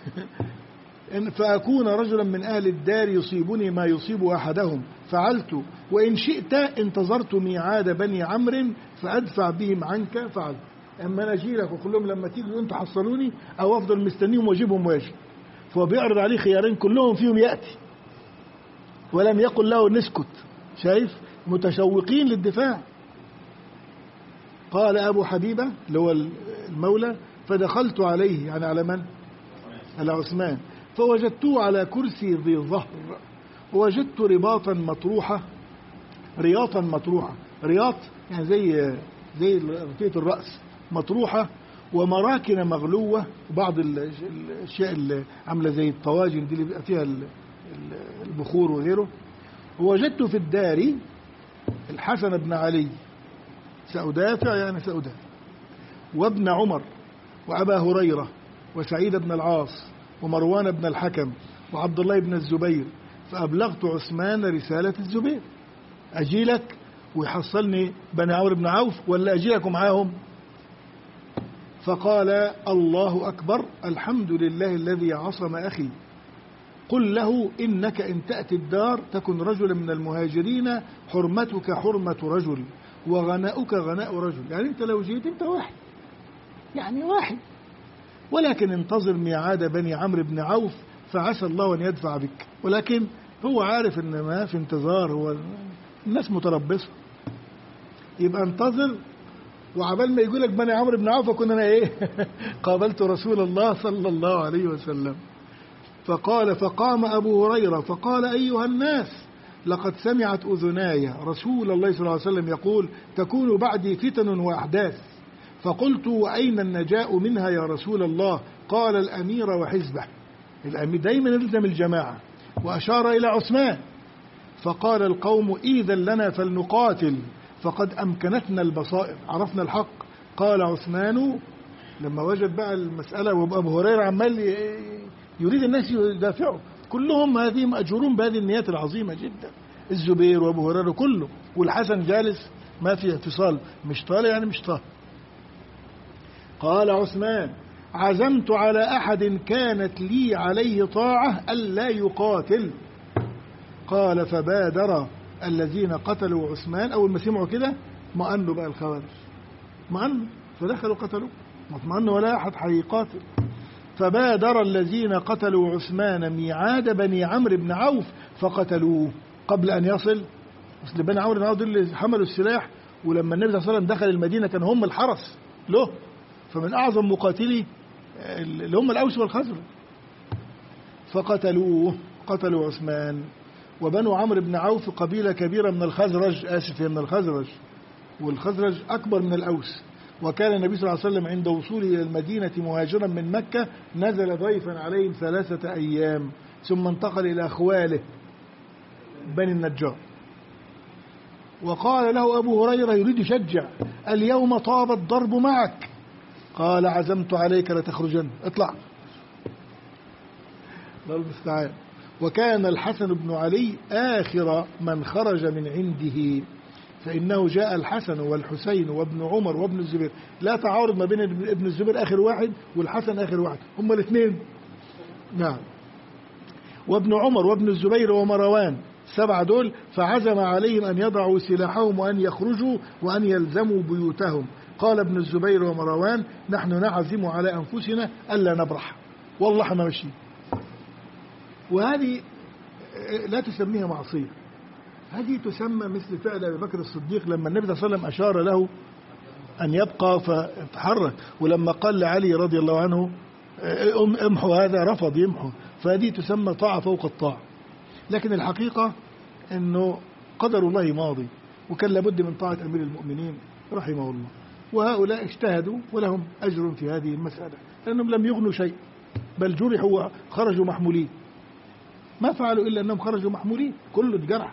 فأكون رجلا من أهل الدار يصيبني ما يصيب أحدهم فعلت، وإن شئت انتظرت ميعاد بني عمرو فأدفع بهم عنك فعلت. أما أنا أجي لك وكلهم لما تيجوا أنت حصلوني أو أفضل مستنيهم وأجيبهم واجي. فهو بيعرض عليه خيارين كلهم فيهم يأتي، ولم يقل له نسكت. شايف متشوقين للدفاع. قال أبو حبيبة اللي هو المولى فدخلت عليه، يعني على من؟ على عثمان، فوجدته على كرسي ذي ظهر، ووجدت رباطا مطروحة، رياطا مطروحة، رياط يعني زي رفية الرأس مطروحة ومراكن مغلوة، وبعض الأشياء اللي عاملة زي الطواجن دي اللي بيبقى فيها البخور وغيره. ووجدت في الدار الحسن بن علي، سأدافع، وابن عمر وأبا هريرة وسعيد بن العاص ومروان بن الحكم وعبد الله بن الزبير، فأبلغت عثمان رسالة الزبير، أجيلك ويحصلني بني عمرو بن عوف ولا أجيلكم معاهم؟ فقال الله أكبر، الحمد لله الذي عصم أخي، قل له إنك إن تأتي الدار تكن رجلا من المهاجرين، حرمتك حرمة رجل وغناؤك غناء رجل. يعني أنت لو جيت أنت واحد، ولكن انتظر ميعاد بني عمرو بن عوف فعسى الله أن يدفع بك. ولكن هو عارف إن ما في انتظار، هو الناس متربصة، يبقى انتظر، وعبال ما يقول لك بني عمرو بن عوف كنا أنا قابلت رسول الله صلى الله عليه وسلم. فقام أبو هريرة فقال أيها الناس، لقد سمعت أذناي رسول الله صلى الله عليه وسلم يقول تكون بعدي فتن وأحداث. فقلت وأين النجاء منها يا رسول الله؟ قال الأمير وحزبه، الأمير دايما يلزم الجماعة، وأشار إلى عثمان. فقال القوم إذا لنا فلنقاتل فقد أمكنتنا البصائر، عرفنا الحق. قال عثمان لما وجد بقى المسألة وأبو هريرة عمال يريد الناس يدافعوا، كلهم هذه مأجورون بهذه النيات العظيمة جدا، الزبير وأبو هريرة كله، والحسن جالس ما في اتصال، مش طالع مش طالع. قال عثمان عزمت على أحد كانت لي عليه طاعة ألا يقاتل. قال فبادر الذين قتلوا عثمان، أول ما سمعوا كده مأنوا بقى الخوارج، مأنوا فدخلوا قتلوا، ما اطمأنوا ولا أحد حيقاتل. فبادر الذين قتلوا عثمان ميعاد بني عمرو بن عوف فقتلوه قبل أن يصل. أصل بني عمرو بن عوف دول اللي حملوا السلاح، ولما النبي صلى الله عليه وسلم دخل المدينة كان هم الحرس له، فمن أعظم مقاتلي اللي هم الأوس والخزرج. فقتلوه، قتلوا عثمان. وبنو عمرو بن عوف قبيلة كبيرة من الخزرج، من الخزرج، والخزرج أكبر من الأوس. وكان النبي صلى الله عليه وسلم عند وصوله إلى المدينة مهاجرا من مكة نزل ضيفا عليهم 3 أيام، ثم انتقل إلى أخواله بني النجار. وقال له أبو هريرة يريد يشجع، اليوم طاب الضرب معك. قال عزمت عليك لتخرجن، اطلع. الله المستعان. وكان الحسن بن علي آخر من خرج من عنده، فإنه جاء الحسن والحسين وابن عمر وابن الزبير، لا تعارض ما بين ابن الزبير آخر واحد والحسن آخر واحد، هم الاثنين. نعم. وابن عمر وابن الزبير ومروان، 7 دول، فعزم عليهم أن يضعوا سلاحهم وأن يخرجوا وأن يلزموا بيوتهم. قال ابن الزبير ومروان نحن نعزم على أنفسنا ألا نبرح، والله احنا ماشيين. وهذه لا تسميها معصية، هذه تسمى مثل فعل أبي بكر الصديق لما النبي صلى الله عليه وسلم أشار له أن يبقى فتحرك، ولما قال لعلي رضي الله عنه امحو هذا رفض يمحو، فهذه تسمى طاعة فوق الطاعة. لكن الحقيقة أنه قدر الله ماضي، وكان لابد من طاعة أمير المؤمنين رحمه الله، وهؤلاء اجتهدوا ولهم أجر في هذه المسألة، لأنهم لم يغنوا شيء، بل جرحوا وخرجوا محمولين، ما فعلوا إلا أنهم خرجوا محمولين، كله اتجرح.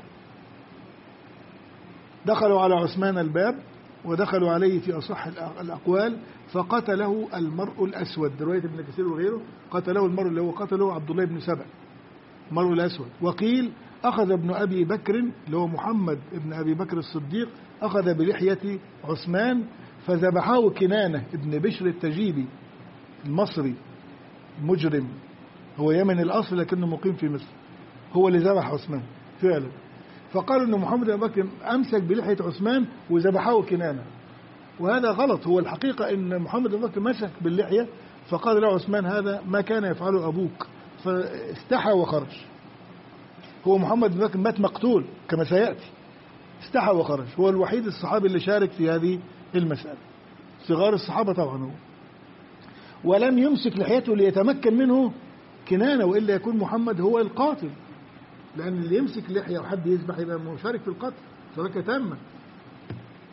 دخلوا على عثمان الباب، ودخلوا عليه في أصح الأقوال، فقتله المرء الأسود، رواية ابن كثير وغيره، قتله المرء اللي هو قتله عبد الله بن سبع، المرء الأسود. وقيل أخذ ابن أبي بكر اللي هو محمد ابن أبي بكر الصديق، أخذ بلحية عثمان فذبحه كنانة ابن بشر التجيبي المصري مجرم، هو يمني الأصل لكنه مقيم في مصر، هو اللي ذبح عثمان فعلا. فقالوا أن محمد بن بكر أمسك بلحية عثمان وذبحه كنانة، وهذا غلط. هو الحقيقة أن محمد بن بكر مسك باللحية، فقال له عثمان هذا ما كان يفعله أبوك، فاستحى وخرج. هو محمد بن بكر مات مقتول كما سيأتي، استحى وخرج، هو الوحيد الصحابي اللي شارك في هذه المسألة، صغار الصحابة طبعا هو، ولم يمسك لحيته ليتمكن منه كنانة، وإلا يكون محمد هو القاتل، لأن اللي يمسك لحية وحد يذبح يبقى مشارك في القتل شركة تامة.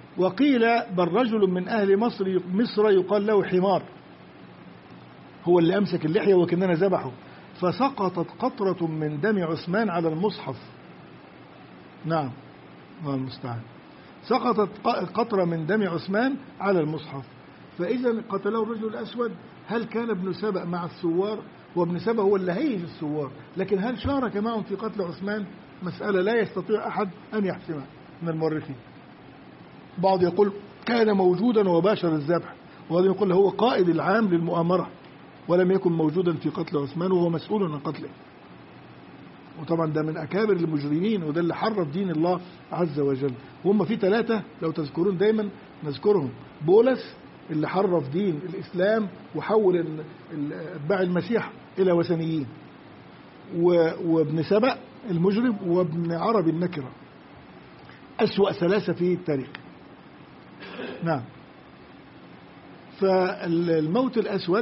وقيل بل رجل من أهل مصر يقال له حمار هو اللي أمسك اللحية وكأننا ذبحه، فسقطت قطرة من دم عثمان على المصحف. نعم، الله المستعان. سقطت قطرة من دم عثمان على المصحف. فإذا قتله الرجل الأسود. هل كان ابن سبأ مع الثوار؟ وابن سبأ هو اللي هيج الثوار، لكن هل شارك معهم في قتل عثمان؟ مسألة لا يستطيع أحد أن يحسمها من المؤرخين. بعض يقول كان موجودا وباشر الذبح، وهذا يقول هو قائد العام للمؤامرة ولم يكن موجودا في قتل عثمان وهو مسؤول عن قتله. وطبعا ده من أكابر المجرمين، وده اللي حرف دين الله عز وجل. وهم في 3 لو تذكرون دايما نذكرهم: بولس اللي حرف دين الإسلام وحول اتباع المسيح إلى وثنيين، وابن سبأ المجرم، وابن عربي النكرة، أسوأ 3 في التاريخ. نعم. فالموت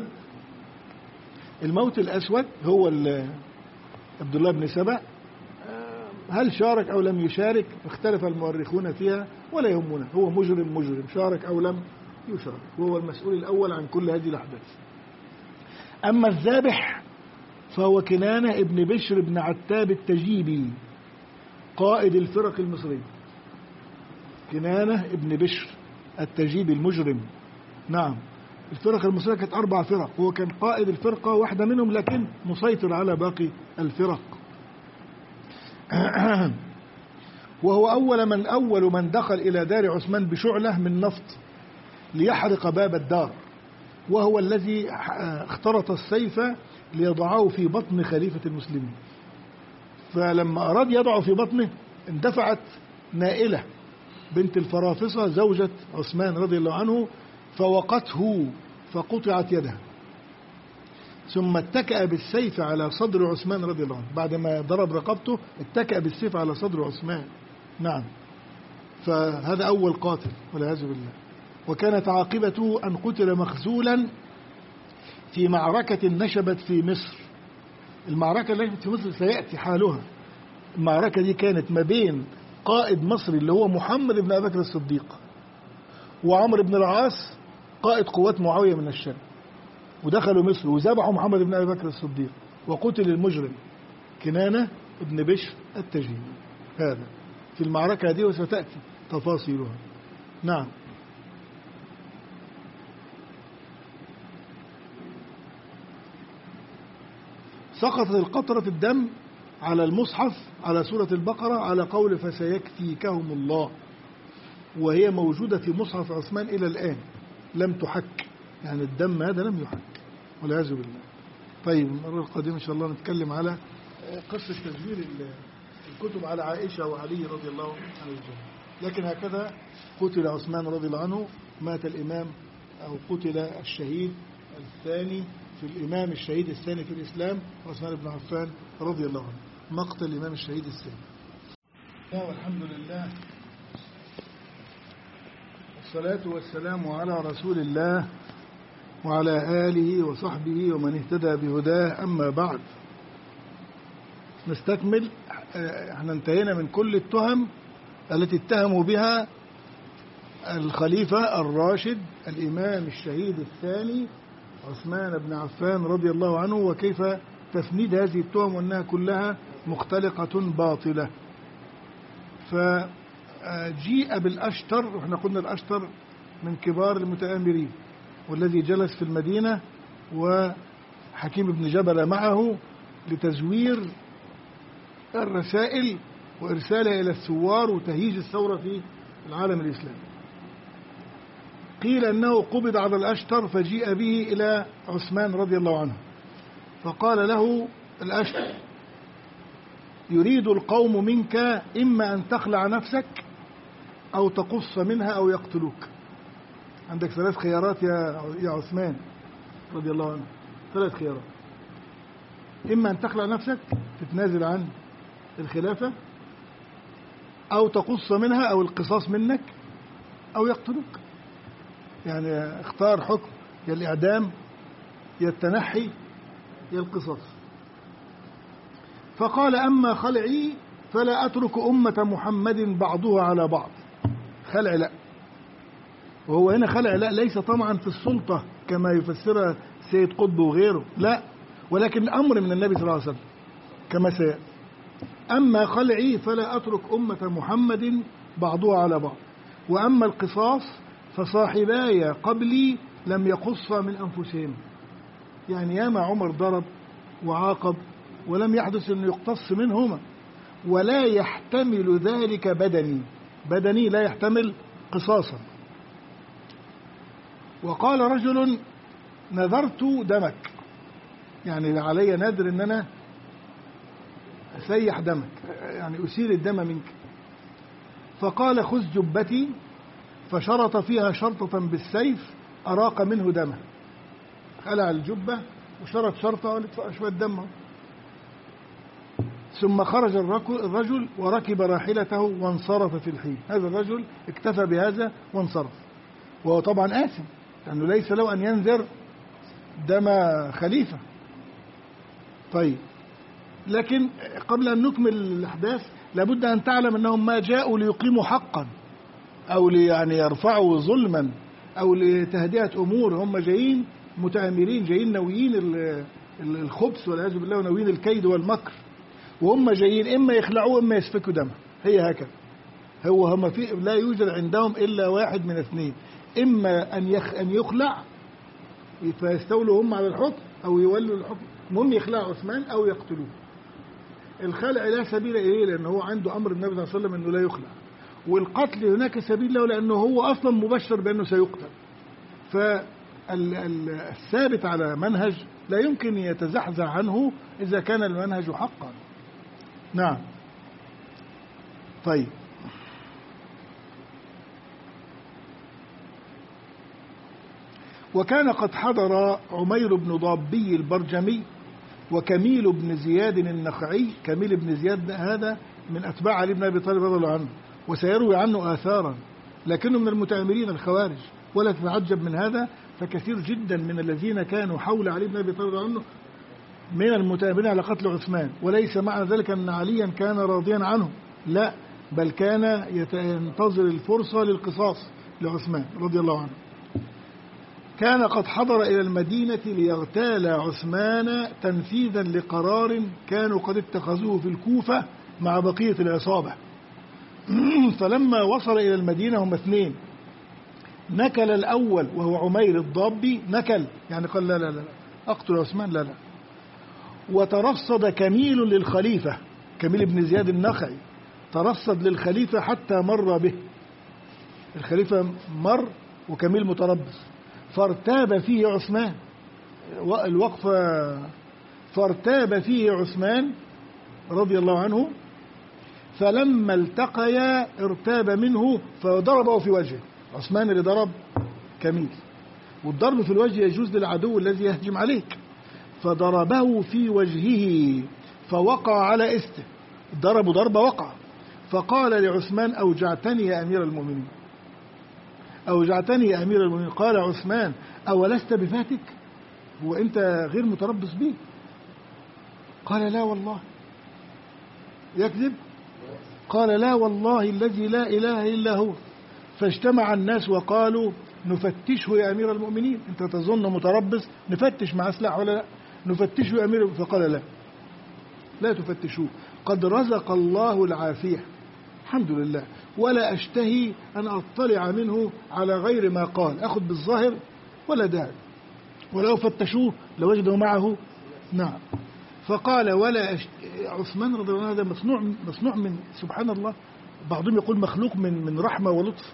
الأسود هو عبد الله بن سبأ. هل شارك أو لم يشارك اختلف المؤرخون فيها ولا يهمنا، هو مجرم شارك أو لم يشارك، وهو المسؤول الأول عن كل هذه الأحداث. أما الذابح فهو كنانة ابن بشر بن عتاب التجيبي قائد الفرق المصرية. كنانة ابن بشر التجيبي المجرم. نعم. الفرق المصرية كانت 4 فرق، هو كان قائد الفرقة واحدة منهم، لكن مسيطر على باقي الفرق. وهو أول من دخل إلى دار عثمان بشعلة من نفط ليحرق باب الدار، وهو الذي اخترط السيف ليضعه في بطن خليفة المسلمين. فلما أراد يضعه في بطنه اندفعت نائلة بنت الفرافصة زوجة عثمان رضي الله عنه فوقته فقطعت يدها، ثم اتكأ بالسيف على صدر عثمان رضي الله عنه. بعد ما ضرب رقبته اتكأ بالسيف على صدر عثمان. نعم. فهذا أول قاتل والعياذ بالله. وكانت عاقبته أن قتل مخزولا في معركة نشبت في مصر. المعركة اللي نشبت في مصر سيأتي حالها. المعركة دي كانت ما بين قائد مصري اللي هو محمد بن أبي بكر الصديق وعمرو بن العاص قائد قوات معاوية من الشام، ودخلوا مصر وذبحوا محمد بن أبي بكر الصديق، وقتل المجرم كنانة ابن بشر التجيبي هذا في المعركة دي، وستأتي تفاصيلها. نعم. سقطت القطرة الدم على المصحف على سورة البقرة على قول فسيكفيكهم الله، وهي موجودة في مصحف عثمان إلى الآن لم تحك، يعني الدم هذا لم يحك والعياذ بالله. طيب المرة القادمة إن شاء الله نتكلم على قصة تزوير الكتب على عائشة وعلي رضي الله عنهم. لكن هكذا قتل عثمان رضي الله عنه، مات الإمام أو قتل الشهيد الثاني في الإمام الشهيد الثاني في الإسلام عثمان بن عفان رضي الله عنه، مقتل الإمام الشهيد الثاني. والحمد لله والصلاة والسلام على رسول الله وعلى آله وصحبه ومن اهتدى بهداه. أما بعد، نستكمل. احنا انتهينا من كل التهم التي اتهموا بها الخليفة الراشد الإمام الشهيد الثاني عثمان بن عفان رضي الله عنه، وكيف تفنيد هذه التهم وأنها كلها مختلقة باطلة. فجيء بالأشتر، وإحنا قلنا الأشتر من كبار المتآمرين، والذي جلس في المدينة وحكيم بن جبل معه لتزوير الرسائل وإرسالها إلى الثوار وتهييج الثورة في العالم الإسلامي. قيل أنه قبض على الأشتر فجيء به إلى عثمان رضي الله عنه، فقال له الأشتر: يريد القوم منك إما أن تخلع نفسك أو تقص منها أو يقتلوك. عندك 3 خيارات يا عثمان رضي الله عنه، 3 خيارات: إما أن تخلع نفسك تتنازل عن الخلافة، أو تقص منها أو القصاص منك، أو يقتلوك. يعني اختار حكم، يا الإعدام يا التنحي يا القصاص. فقال: أما خلعي فلا أترك أمة محمد بعضها على بعض. خلع لا، وهو هنا خلع لا ليس طمعا في السلطة كما يفسرها سيد قطب وغيره، لا، ولكن أمر من النبي صلى الله عليه وسلم كما سيأتي. أما خلعي فلا أترك أمة محمد بعضها على بعض، وأما القصاص فصاحباي قبلي لم يقصا من أنفسهم. يعني ياما عمر ضرب وعاقب ولم يحدث أن يقتص منهما، ولا يحتمل ذلك بدني لا يحتمل قصاصا. وقال رجل نذرت دمك، يعني علي نذر أن أنا أسيح دمك، يعني أسيل الدم منك. فقال خذ جبتي، فشرط فيها شرطة بالسيف أراق منه دمه. خلع الجبة وشرط شرطة وقال شوية دمه. ثم خرج الرجل وركب راحلته وانصرف في الحين. هذا الرجل اكتفى بهذا وانصرف، وهو طبعا آثم لأنه ليس له أن ينذر دم خليفة. طيب، لكن قبل أن نكمل الأحداث لابد أن تعلم أنهم ما جاءوا ليقيموا حقا أو يعني يرفعوا ظلما أو لتهدئة أمور. هم جايين متآمرين، جايين ناويين الخبث والعياذ بالله وناويين الكيد والمكر، وهم جايين إما يخلعوا إما يسفكوا دمه. هي هكذا. هم لا يوجد عندهم إلا واحد من اثنين، إما أن يخلع فيستولوا هم على الحكم أو يولوا الحكم، المهم يخلعوا عثمان أو يقتلوه. الخلع لا سبيل إليه لأنه هو عنده أمر النبي صلى الله عليه وسلم أنه لا يخلع، والقتل هناك سبيل له لأنه هو أصلا مبشر بأنه سيقتل. فالثابت على منهج لا يمكن يتزحزح عنه إذا كان المنهج حقا. نعم. طيب، وكان قد حضر عمير بن ضابي البرجمي وكميل بن زياد النخعي. كميل بن زياد هذا من أتباع علي بن أبي طالب رضي الله عنه، وسيروي عنه آثارا، لكنه من المتآمرين الخوارج. ولا تتعجب من هذا، فكثير جدا من الذين كانوا حول علي بن أبي طالب رضي الله عنه من المتآمرين على قتل عثمان. وليس معنى ذلك أن عليا كان راضيا عنه، لا، بل كان ينتظر الفرصة للقصاص لعثمان رضي الله عنه. كان قد حضر إلى المدينة ليغتال عثمان تنفيذا لقرار كانوا قد اتخذوه في الكوفة مع بقية العصابة. فلما وصل إلى المدينة هم اثنين، نكل الأول وهو عمير الضابي، نكل يعني قال لا لا لا أقتل عثمان، لا لا. وترصد كميل للخليفة، كميل بن زياد النخعي ترصد للخليفة حتى مر به. الخليفة مر وكميل متربص، فارتاب فيه عثمان الوقفة، فارتاب فيه عثمان رضي الله عنه، فلما التقيا ارتاب منه فضربه في وجهه. عثمان اللي ضرب كميل، والضرب في الوجه يجوز للعدو الذي يهجم عليك، فضربه في وجهه فوقع على استه، ضربه ضربة وقع. فقال لعثمان أوجعتني يا أمير المؤمنين، أوجعتني يا أمير المؤمنين. قال عثمان أولست بفاتك، هو أنت غير متربص به؟ قال لا والله. يكذب؟ قال لا والله الذي لا إله إلا هو. فاجتمع الناس وقالوا نفتشه يا أمير المؤمنين، أنت تظن متربص، نفتش مع سلاح ولا لا؟ نفتشه يا أمير. فقال لا، لا تفتشوه، قد رزق الله العافية الحمد لله، ولا أشتهي أن أطلع منه على غير ما قال، أخذ بالظاهر ولا داعي، ولو فتشوه لوجدوا معه. نعم. فقال ولا عثمان رضي الله عنه هذا مصنوع من سبحان الله، بعضهم يقول مخلوق من رحمة ولطف.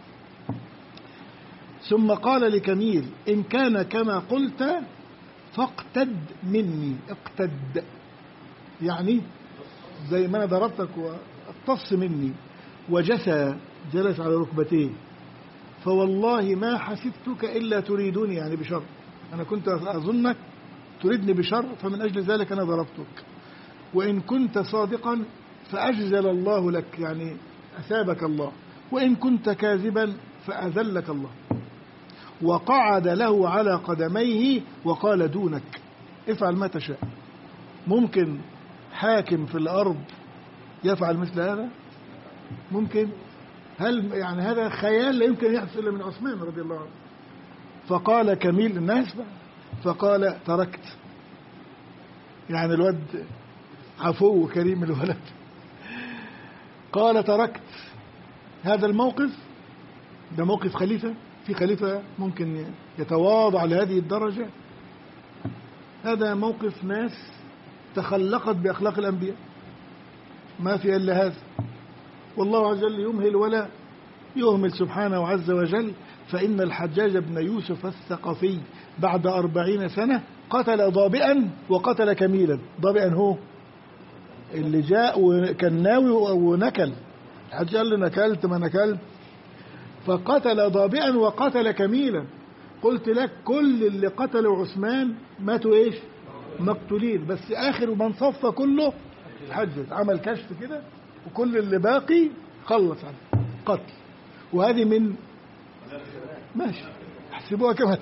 ثم قال لكميل إن كان كما قلت فاقتد مني. اقتد يعني زي ما أنا ضربتك واقتص مني. وجثى، جلس على ركبتيه، فوالله ما حسبتك إلا تريدني، يعني بشر، أنا كنت أظنك تريدني بشر، فمن أجل ذلك أنا ضربتك. وإن كنت صادقا فأجزل الله لك، يعني أثابك الله، وإن كنت كاذبا فأذلك الله. وقعد له على قدميه وقال دونك افعل ما تشاء. ممكن حاكم في الأرض يفعل مثل هذا؟ ممكن؟ هل يعني هذا خيال لا يمكن يحدث إلا من عثمان رضي الله عنه. فقال كميل الناس بقى، فقال تركت، يعني الولد عفو وكريم الولد، قال تركت هذا الموقف. ده موقف خليفة، في خليفة ممكن يتواضع لهذه الدرجة؟ هذا موقف ناس تخلقت بأخلاق الأنبياء، ما في إلا هذا. والله عز وجل يمهل ولا يهمل سبحانه عز وجل. فإن الحجاج بن يوسف الثقفي بعد 40 سنة قتل ضابئا وقتل كميلا. ضابئا هو اللي جاء وكان ناوي ونكل، الحجاج قال له نكلت ما نكلت، فقتل ضابئا وقتل كميلا. قلت لك كل اللي قتلوا عثمان ماتوا ايش؟ مقتولين، بس آخر من صف كله الحجاج عمل كشف كده، وكل اللي باقي خلص عنه قتل. وهذه من ماشي احسبوها كما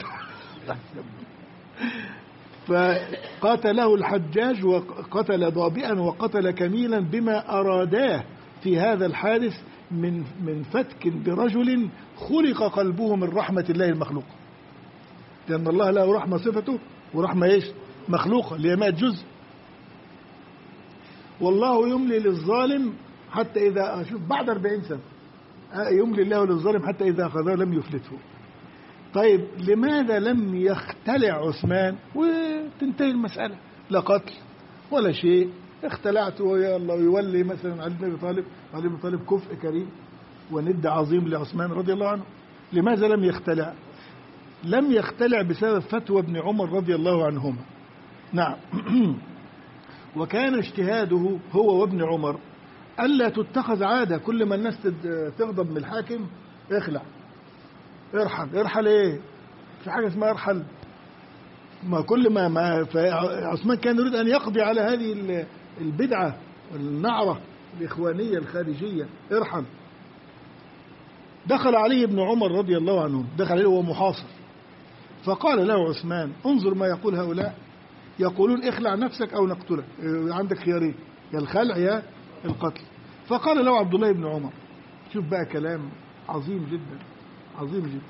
فقاتله الحجاج وقتل ضابئا وقتل كميلا بما أراداه في هذا الحادث من فتك برجل خلق قلبه من رحمة الله المخلوق، لأن الله له رحمة صفته ورحمة ايش؟ مخلوقة، ليماء جزء. والله يملي للظالم حتى إذا شوف بعد 40 سنة يملي الله للظالم حتى إذا أخذه لم يفلته. طيب لماذا لم يختلع عثمان وتنتهي المسألة؟ لا قتل ولا شيء، اختلعت ويلا يولي مثلا علي بن أبي طالب، علي بن طالب كفء كريم وند عظيم لعثمان رضي الله عنه. لماذا لم يختلع؟ لم يختلع بسبب فتوى ابن عمر رضي الله عنهما. نعم. وكان اجتهاده هو وابن عمر ألا تتخذ عادة كل ما الناس تغضب من الحاكم اخلع، ارحل ايه؟ في حاجة اسمها ارحل؟ ما كل ما عثمان كان يريد أن يقضي على هذه البدعة والنعرة الإخوانية الخارجية، ارحل. دخل عليه ابن عمر رضي الله عنه، دخل عليه وهو محاصر، فقال له عثمان انظر ما يقول هؤلاء، يقولون اخلع نفسك أو نقتلك، عندك خيارين، يا الخلع يا القتل. فقال له عبد الله بن عمر، شوف بقى كلام عظيم جدا عظيم جدا،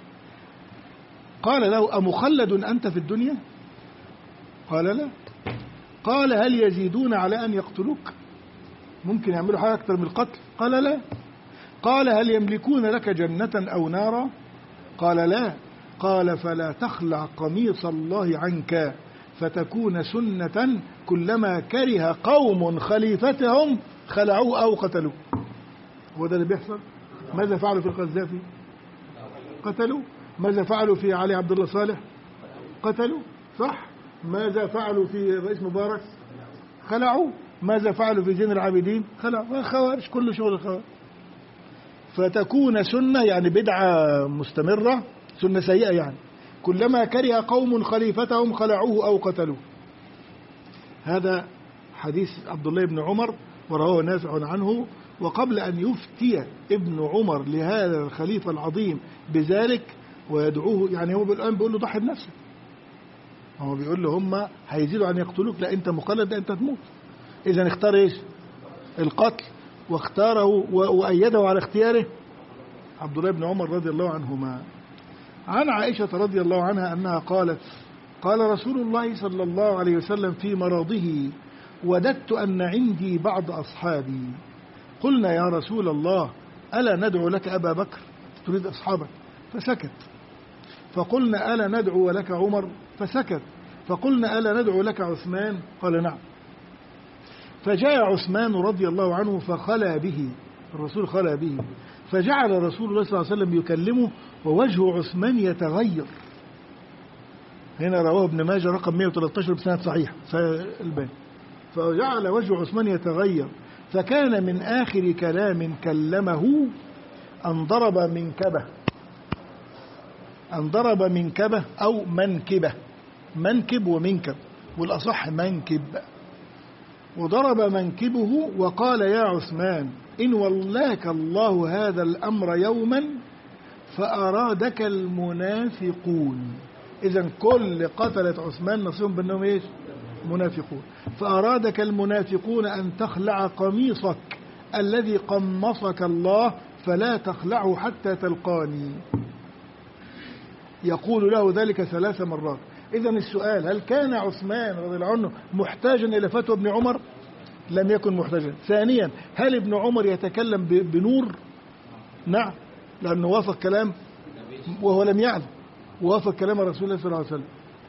قال له أمخلد أنت في الدنيا؟ قال لا. قال هل يزيدون على أن يقتلوك؟ ممكن يعملوا حاجة أكثر من القتل؟ قال لا. قال هل يملكون لك جنة أو نارا؟ قال لا. قال فلا تخلع قميص الله عنك فتكون سنة كلما كره قوم خليفتهم خلعوه أو قتلوه. هو ده اللي بيحصل. ماذا فعلوا في القذافي؟ قتلوا. ماذا فعلوا في علي عبد الله صالح؟ قتلوا، صح. ماذا فعلوا في رئيس مبارك؟ خلعوا. ماذا فعلوا في زين العابدين؟ خلعوا. خوارج، كل شغل الخوارج. فتكون سنة يعني بدعة مستمرة، سنة سيئة يعني، كلما كره قوم خليفتهم خلعوه أو قتلوه. هذا حديث عبد الله بن عمر ورواه نافع عنه. وقبل أن يفتي ابن عمر لهذا الخليفة العظيم بذلك ويدعوه، يعني هو الآن بيقول له ضحي بنفسك، هو بيقول له هم هيزيدوا عن يقتلوك، لا أنت مخلد، لا أنت تموت. إذن اختار إيش؟ القتل، واختاره وأيده على اختياره عبد الله بن عمر رضي الله عنهما. عن عائشة رضي الله عنها أنها قالت قال رسول الله صلى الله عليه وسلم في مرضه وددت أن عندي بعض أصحابي، قلنا يا رسول الله ألا ندعو لك أبا بكر؟ تريد أصحابك؟ فسكت. فقلنا ألا ندعو لك عمر؟ فسكت. فقلنا ألا ندعو لك عثمان؟ قال نعم. فجاء عثمان رضي الله عنه فخلى به، الرسول خلى به، فجعل رسول الله صلى الله عليه وسلم يكلمه ووجه عثمان يتغير. هنا رواه ابن ماجه رقم 113 بسند صحيح الباني. فجعل وجه عثمان يتغير، فكان من آخر كلام كلمه أن ضرب منكبه أو منكبه، منكب ومنكب، والأصح منكب. وضرب منكبه وقال يا عثمان إن ولاك الله هذا الأمر يوما فأرادك المنافقون. إذن كل قتلت عثمان نصيبهم بأنهم إيش؟ منافقون. فأرادك المنافقون أن تخلع قميصك الذي قمصك الله فلا تخلعه حتى تلقاني. يقول له ذلك 3 مرات. إذن السؤال: هل كان عثمان رضي الله عنه محتاجا إلى فتوى ابن عمر؟ لم يكن محتاجا. ثانيا: هل ابن عمر يتكلم بنور؟ نعم، لأنه وافق كلام وهو لم يعلم، ووافق كلام رسول الله صلى الله عليه وسلم.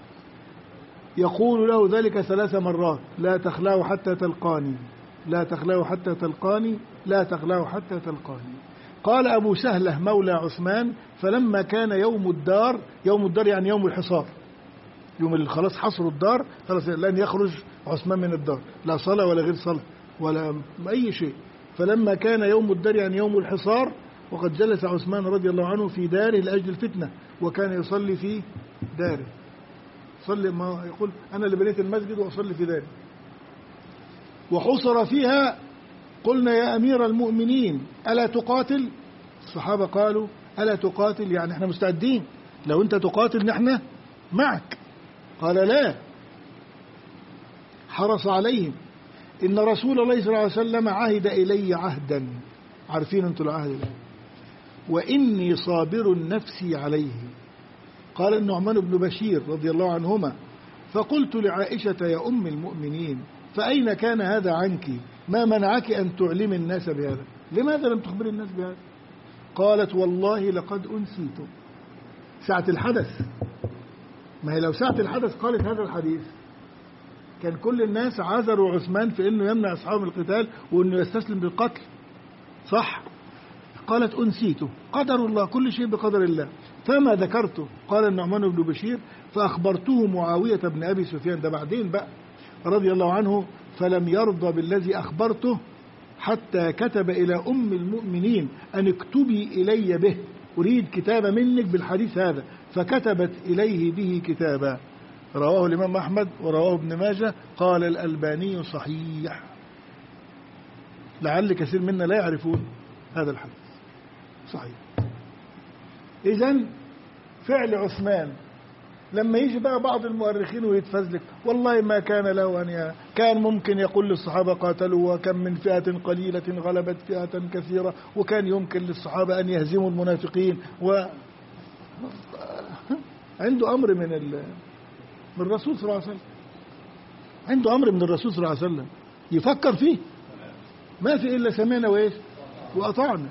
يقول له ذلك 3 مرات: لا تخلعه حتى تلقاني، لا تخلعه حتى تلقاني، لا تخلعه حتى تلقاني. قال أبو سهلة مولى عثمان: فلما كان يوم الدار، يوم الدار يعني يوم الحصار، يوم اللي خلاص حصروا الدار، خلاص لن يخرج عثمان من الدار، لا صلاة ولا غير صلاة ولا أي شيء. فلما كان يوم الدار يعني يوم الحصار، وقد جلس عثمان رضي الله عنه في داره لأجل الفتنة، وكان يصلي في داره، صلي ما يقول: أنا اللي بنيت المسجد وأصلي في داري. وحصر فيها. قلنا: يا أمير المؤمنين ألا تقاتل؟ الصحابة قالوا: ألا تقاتل؟ يعني احنا مستعدين، لو أنت تقاتل نحن معك. قال: لا. حرص عليهم: إن رسول الله صلى الله عليه وسلم عهد إلي عهدا، عارفين أنتم العهد ده، وإني صابر نفسي عليه. قال النعمان بن بشير رضي الله عنهما: فقلت لعائشة: يا أم المؤمنين، فأين كان هذا عنك؟ ما منعك أن تعلم الناس بهذا؟ لماذا لم تخبر الناس بهذا؟ قالت: والله لقد أنسيت. ساعة الحدث، ما هي لو ساعة الحدث قالت هذا الحديث كان كل الناس عذروا عثمان في أنه يمنع أصحاب القتال وأنه يستسلم بالقتل، صح؟ قالت: أنسيته، قدر الله، كل شيء بقدر الله، فما ذكرته. قال النعمان بن بشير: فأخبرته معاوية بن أبي سفيان، ده بعدين بقى رضي الله عنه، فلم يرضى بالذي أخبرته حتى كتب إلى أم المؤمنين أن اكتبي إلي به، أريد كتابة منك بالحديث هذا، فكتبت إليه به كتابا. رواه الإمام أحمد ورواه ابن ماجه. قال الألباني: صحيح. لعل كثير منا لا يعرفون هذا الحديث. صحيح. إذن فعل عثمان، لما يجي بقى بعض المؤرخين ويتفزلك: والله ما كان له أن كان ممكن يقول للصحابة: قاتلوا وكم من فئة قليلة غلبت فئة كثيرة، وكان يمكن للصحابة أن يهزموا المنافقين، عنده أمر من الرسول صلى الله عليه وسلم، عنده أمر من الرسول صلى الله عليه وسلم يفكر فيه، ما في إلا سمعنا وإيش وأطعنا.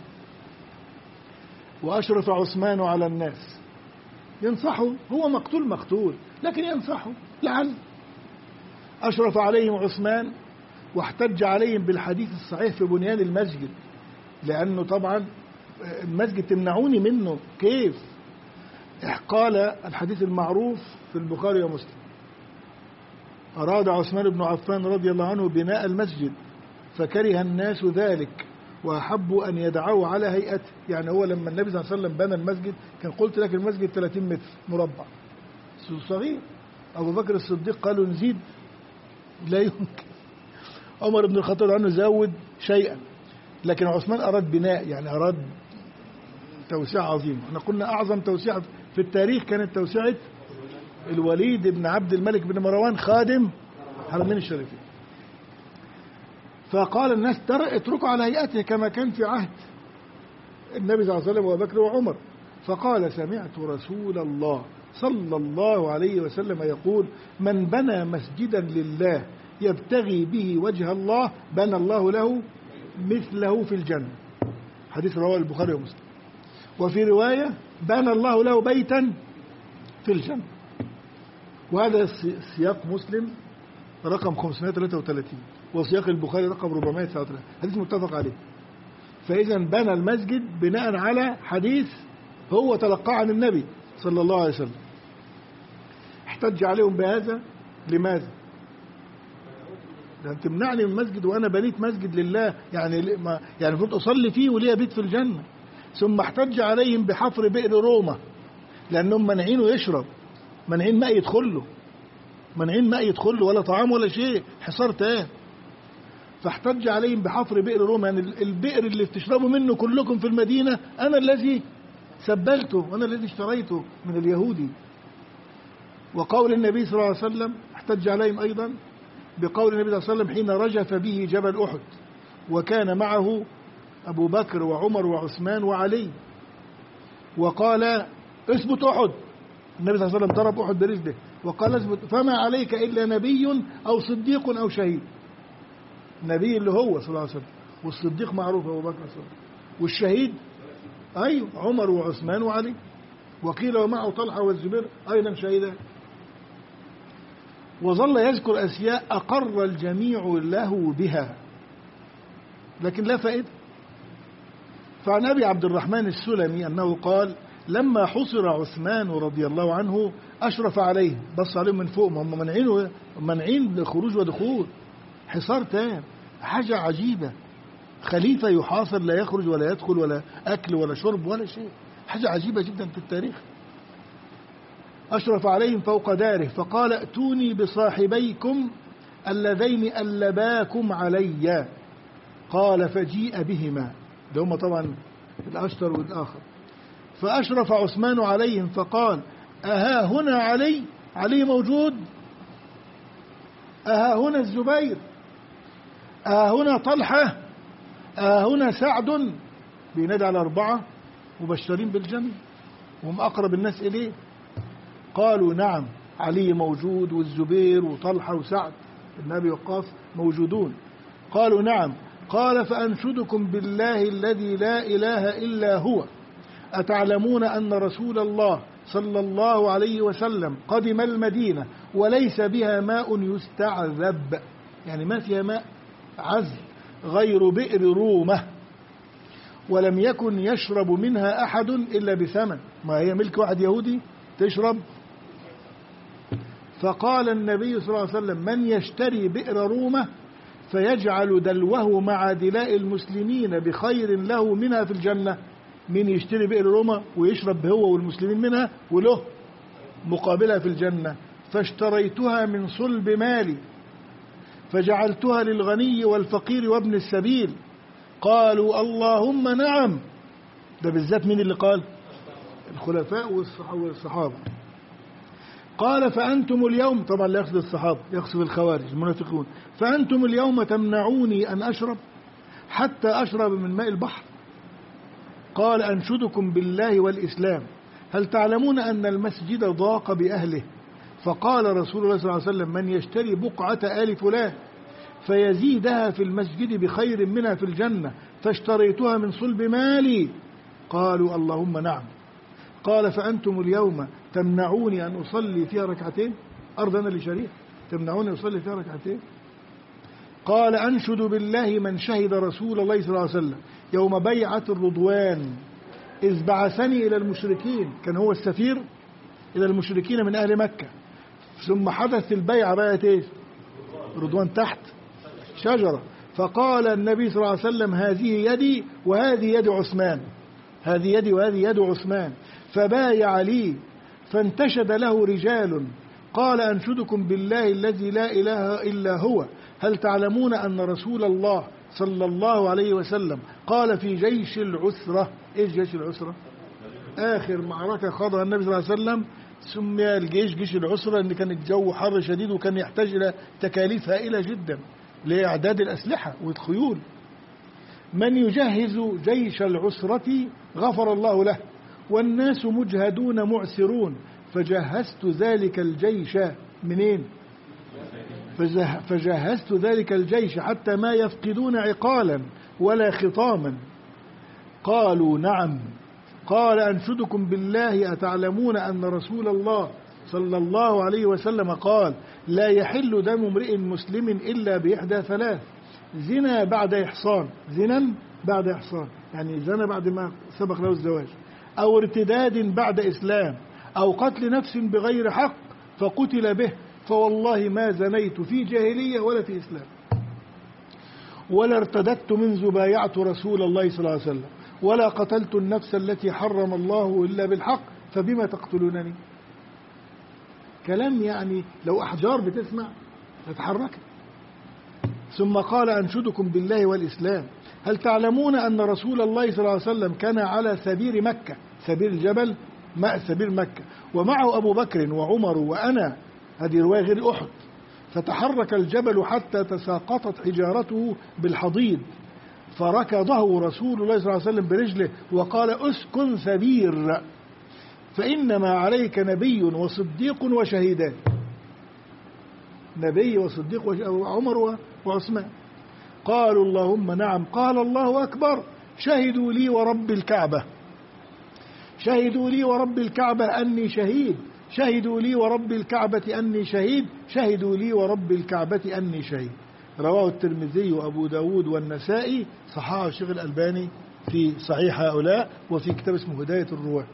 وأشرف عثمان على الناس، ينصحه، هو مقتول لكن ينصحه لعل. أشرف عليهم عثمان واحتج عليهم بالحديث الصحيح في بنيان المسجد، لأنه طبعا المسجد تمنعوني منه كيف؟ قال الحديث المعروف في البخاري ومسلم: أراد عثمان بن عفان رضي الله عنه بناء المسجد فكره الناس ذلك وأحبوا أن يدعوا على هيئته. يعني هو لما النبي صلى الله عليه وسلم بنى المسجد كان قلت لك المسجد 30 متر مربع صغير. أبو بكر الصديق قالوا نزيد، لا يمكن. عمر بن الخطاب عنه زود شيئا، لكن عثمان أراد بناء، يعني أراد توسيع عظيم. احنا قلنا أعظم توسيع في التاريخ كانت توسيعة الوليد بن عبد الملك بن مروان خادم الحرمين الشريفين. فقال الناس: ترى اتركوا على هيئته كما كان في عهد النبي صلى الله عليه وسلم وأبو بكر وعمر. فقال: سمعت رسول الله صلى الله عليه وسلم يقول: من بنى مسجدا لله يبتغي به وجه الله بنى الله له مثله في الجنة. حديث رواه البخاري ومسلم. وفي رواية: بنى الله له بيتا في الجنة. وهذا سياق مسلم رقم 533 وسياق البخاري رقم 439، حديث متفق عليه. فإذا بنى المسجد بناء على حديث هو تلقاه عن النبي صلى الله عليه وسلم. احتج عليهم بهذا لماذا؟ لأن تمنعني من مسجد وأنا بنيت مسجد لله، يعني المفروض أصلي فيه ولي بيت في الجنة. ثم احتج عليهم بحفر بئر روما لأنهم منعين يشرب، منعين ماء يدخل له ولا طعام ولا شيء، حصار تام. فاحتج عليهم بحفر بئر روما، يعني البئر اللي بتشربوا منه كلكم في المدينة أنا الذي سبلته وأنا الذي اشتريته من اليهودي. وقول النبي صلى الله عليه وسلم احتج عليهم أيضا بقول النبي صلى الله عليه وسلم حين رجف به جبل أحد وكان معه أبو بكر وعمر وعثمان وعلي، وقال اثبت أحد. النبي صلى الله عليه وسلم ضرب أحد برجله وقال اثبت، فما عليك إلا نبي أو صديق أو شهيد. النبي اللي هو صلى الله عليه وسلم، والصديق معروف أبو بكر صلى الله عليه وسلم، والشهيد أيوه عمر وعثمان وعلي، وقيل ومعه طلحة والزبير أيضا شهيدان. وظل يذكر أشياء أقر الجميع له بها لكن لا فائدة. فعن أبي عبد الرحمن السلمي أنه قال لما حصر عثمان رضي الله عنه أشرف عليه، بص عليهم من فوق، هم منعين خروج ودخول، حصار تام، حاجة عجيبة، خليفة يحاصر لا يخرج ولا يدخل ولا أكل ولا شرب ولا شيء، حاجة عجيبة جدا في التاريخ. أشرف عليهم فوق داره فقال ائتوني بصاحبيكم اللذين ألباكم علي. قال فجيء بهما، ده هم طبعا الأشتر والآخر. فأشرف عثمان عليهم فقال أها هنا علي؟ علي موجود؟ أها هنا الزبير؟ أها هنا طلحة؟ أها هنا سعد؟ بينادي على 4 مبشرين بالجنة وهم أقرب الناس إليه. قالوا نعم علي موجود والزبير وطلحة وسعد بن أبي وقاص موجودون. قالوا نعم. قال فأنشدكم بالله الذي لا إله إلا هو أتعلمون أن رسول الله صلى الله عليه وسلم قدم المدينة وليس بها ماء يستعذب، يعني ما فيها ماء عذب غير بئر رومة، ولم يكن يشرب منها أحد إلا بثمن، ما هي ملك واحد يهودي تشرب. فقال النبي صلى الله عليه وسلم من يشتري بئر رومة فيجعل دلوه مع دلاء المسلمين بخير له منها في الجنة. من يشتري بئر رومة ويشرب هو والمسلمين منها وله مقابلها في الجنة. فاشتريتها من صلب مالي فجعلتها للغني والفقير وابن السبيل. قالوا اللهم نعم. ده بالذات مين اللي قال؟ الخلفاء والصحابة. قال فأنتم اليوم، طبعا لا يقصد الصحابة، يقصد الخوارج المنافقون، فأنتم اليوم تمنعوني أن أشرب حتى أشرب من ماء البحر. قال أنشدكم بالله والإسلام هل تعلمون أن المسجد ضاق بأهله؟ فقال رسول الله صلى الله عليه وسلم من يشتري بقعة آل فلان فيزيدها في المسجد بخير منها في الجنة فاشتريتها من صلب مالي. قالوا اللهم نعم. قال فأنتم اليوم تمنعوني أن أصلي فيها ركعتين، أرض أنا لشريك تمنعوني أن أصلي فيها ركعتين. قال أنشد بالله من شهد رسول الله صلى الله عليه وسلم يوم بيعة الرضوان إذ بعثني إلى المشركين، كان هو السفير إلى المشركين من أهل مكة، ثم حدث البيعة بقت إيه؟ رضوان تحت شجرة، فقال النبي صلى الله عليه وسلم هذه يدي وهذه يد عثمان، هذه يدي وهذه يد عثمان، فبايع لي فانتشد له رجال. قال أنشدكم بالله الذي لا إله إلا هو هل تعلمون أن رسول الله صلى الله عليه وسلم قال في جيش العسرة. إيش جيش العسرة؟ آخر معركة خاضها النبي صلى الله عليه وسلم سمي الجيش جيش العسرة لأن كان الجو حر شديد وكان يحتاج إلى تكاليف هائلة جدا لإعداد الأسلحة والخيول. من يجهز جيش العسرة غفر الله له والناس مجهدون معسرون فجهزت ذلك الجيش منين؟ فجهزت ذلك الجيش حتى ما يفقدون عقالا ولا خطاما. قالوا نعم. قال أنشدكم بالله أتعلمون أن رسول الله صلى الله عليه وسلم قال لا يحل دم امرئ مسلم إلا بإحدى 3: زنا بعد إحصان، زنا بعد إحصان يعني زنا بعد ما سبق له الزواج، أو ارتداد بعد إسلام، أو قتل نفس بغير حق فقتل به، فوالله ما زنيت في جاهلية ولا في إسلام ولا ارتددت منذ بايعت رسول الله صلى الله عليه وسلم ولا قتلت النفس التي حرم الله إلا بالحق فبما تقتلونني. كلام يعني لو أحجار بتسمع تتحرك. ثم قال أنشدكم بالله والإسلام هل تعلمون أن رسول الله صلى الله عليه وسلم كان على سبير مكة، سبير الجبل ماء سبير مكة، ومعه أبو بكر وعمر وأنا، هذه رواية غير أحد، فتحرك الجبل حتى تساقطت حجارته بالحضيض فركضه رسول الله صلى الله عليه وسلم برجله وقال اسكن ثبير فإنما عليك نبي وصديق وشهيدان. نبي وصديق عمر وعثمان. قالوا اللهم نعم. قال الله أكبر. شهدوا لي ورب الكعبة، شهدوا لي ورب الكعبة أني شهيد، شهدوا لي ورب الكعبة أني شهيد، شهدوا لي ورب الكعبة أني شهيد. رواه الترمذي وأبو داود والنسائي، صححه الشيخ الألباني في صحيح هؤلاء وفي كتاب اسمه هداية الرواة.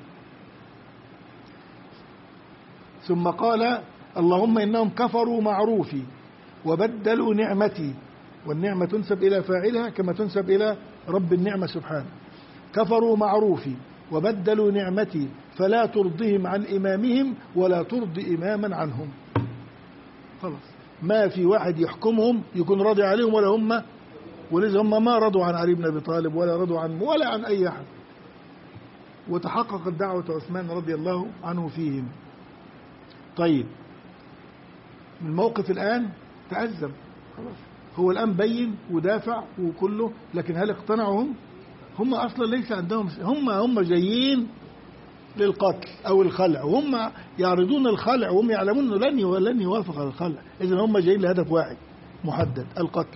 ثم قال اللهم إنهم كفروا معروفي وبدلوا نعمتي، والنعمة تنسب إلى فاعلها كما تنسب إلى رب النعمة سبحانه. كفروا معروفي وبدلوا نعمتي فلا ترضهم عن إمامهم ولا ترضي إماما عنهم. خلاص ما في واحد يحكمهم يكون راضي عليهم ولا هم، ولذا هم ما رضوا عن علي بن أبي طالب ولا رضوا عن ولا عن أي أحد. وتحققت دعوة عثمان رضي الله عنه فيهم. طيب الموقف الآن تأزم خلاص، هو الآن بين ودافع وكله، لكن هل اقتنعوا هم أصلا ليس عندهم، هم جايين للقتل أو الخلع، وهم يعرضون الخلع وهم يعلمون أنه لن يوافق على الخلع. إذن هم جايين لهدف واحد محدد، القتل.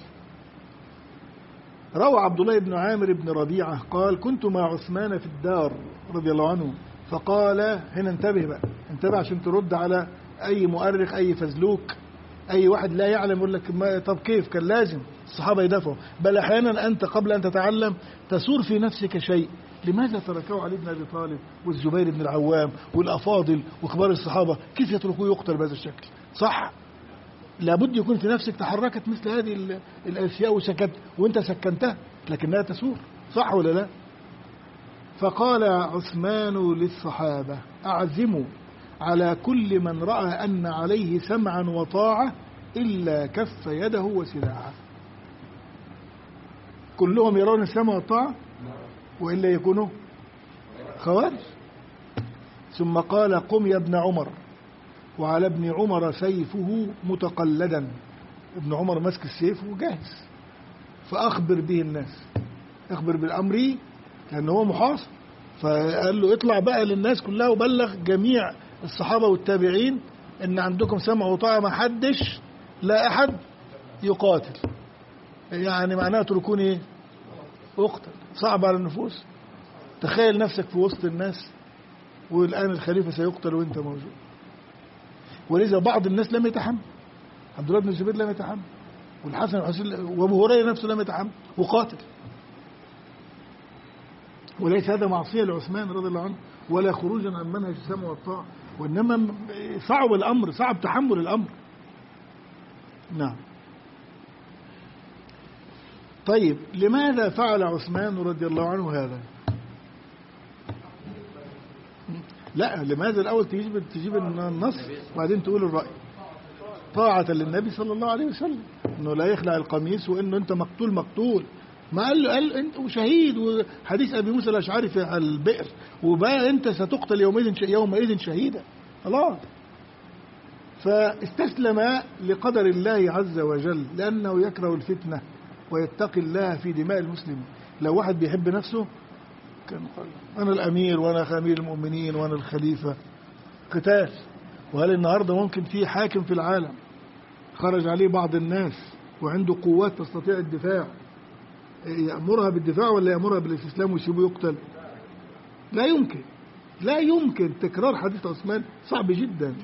روى عبد الله بن عامر بن ربيعة قال كنت مع عثمان في الدار رضي الله عنه فقال، هنا انتبه بقى، انتبه عشان ترد على أي مؤرخ أي فزلوك أي واحد لا يعلم يقول لك طب كيف كان لازم الصحابة يدافعوا؟ بل أحيانا أنت قبل أن تتعلم تثور في نفسك شيء، لماذا تركوا علي بن أبي طالب والزبير بن العوام والأفاضل وكبار الصحابة، كيف يتركوه يقتل بهذا الشكل؟ صح؟ لابد يكون في نفسك تحركت مثل هذه الأشياء وسكت، وانت سكنتها لكنها تثور، صح ولا لا؟ فقال عثمان للصحابة أعزموا على كل من رأى أن عليه سمعا وطاعة إلا كف يده وسلاحه. كلهم يرون السمع والطاعة وإلا يكونوا خوارج. ثم قال قم يا ابن عمر، وعلى ابن عمر سيفه متقلدا، ابن عمر مسك السيف وجاهز، فأخبر به الناس، أخبر بالأمر لأنه هو محاصر. فقال له اطلع بقى للناس كلها وبلغ جميع الصحابة والتابعين ان عندكم سمع وطاعة، ما حدش لا أحد يقاتل، يعني معناه تركوني اقتل. صعب على النفوس، تخيل نفسك في وسط الناس والآن الخليفة سيقتل وانت موجود. ولذا بعض الناس لم يتحمل، عبد الله بن الزبير لم يتحمل، والحسن والحسين وابو هريرة نفسه لم يتحمل وقاتل. وليس هذا معصية لعثمان رضي الله عنه ولا خروجا عن منهج السمع والطاعة، وإنما صعب الأمر، صعب تحمل الأمر. نعم. طيب لماذا فعل عثمان رضي الله عنه هذا؟ لا، لماذا الأول تجيب النص وبعدين تقول الرأي؟ طاعة للنبي صلى الله عليه وسلم، إنه لا يخلع القميص، وإنه أنت مقتول. ما قال أنت شهيد، وحديث أبي موسى الأشعري في البئر، وبقى أنت ستقتل يومئذ شهيدا. الله. فاستسلم لقدر الله عز وجل لأنه يكره الفتنة ويتقي الله في دماء المسلمين. لو واحد بيحب نفسه كان قال أنا الأمير وأنا أمير المؤمنين وأنا الخليفة، قتال. وهل النهاردة ممكن في حاكم في العالم خرج عليه بعض الناس وعنده قوات تستطيع الدفاع يأمرها بالدفاع ولا يأمرها بالاستسلام ويسيبه يقتل؟ لا يمكن، لا يمكن. تكرار حديث عثمان صعب جدا.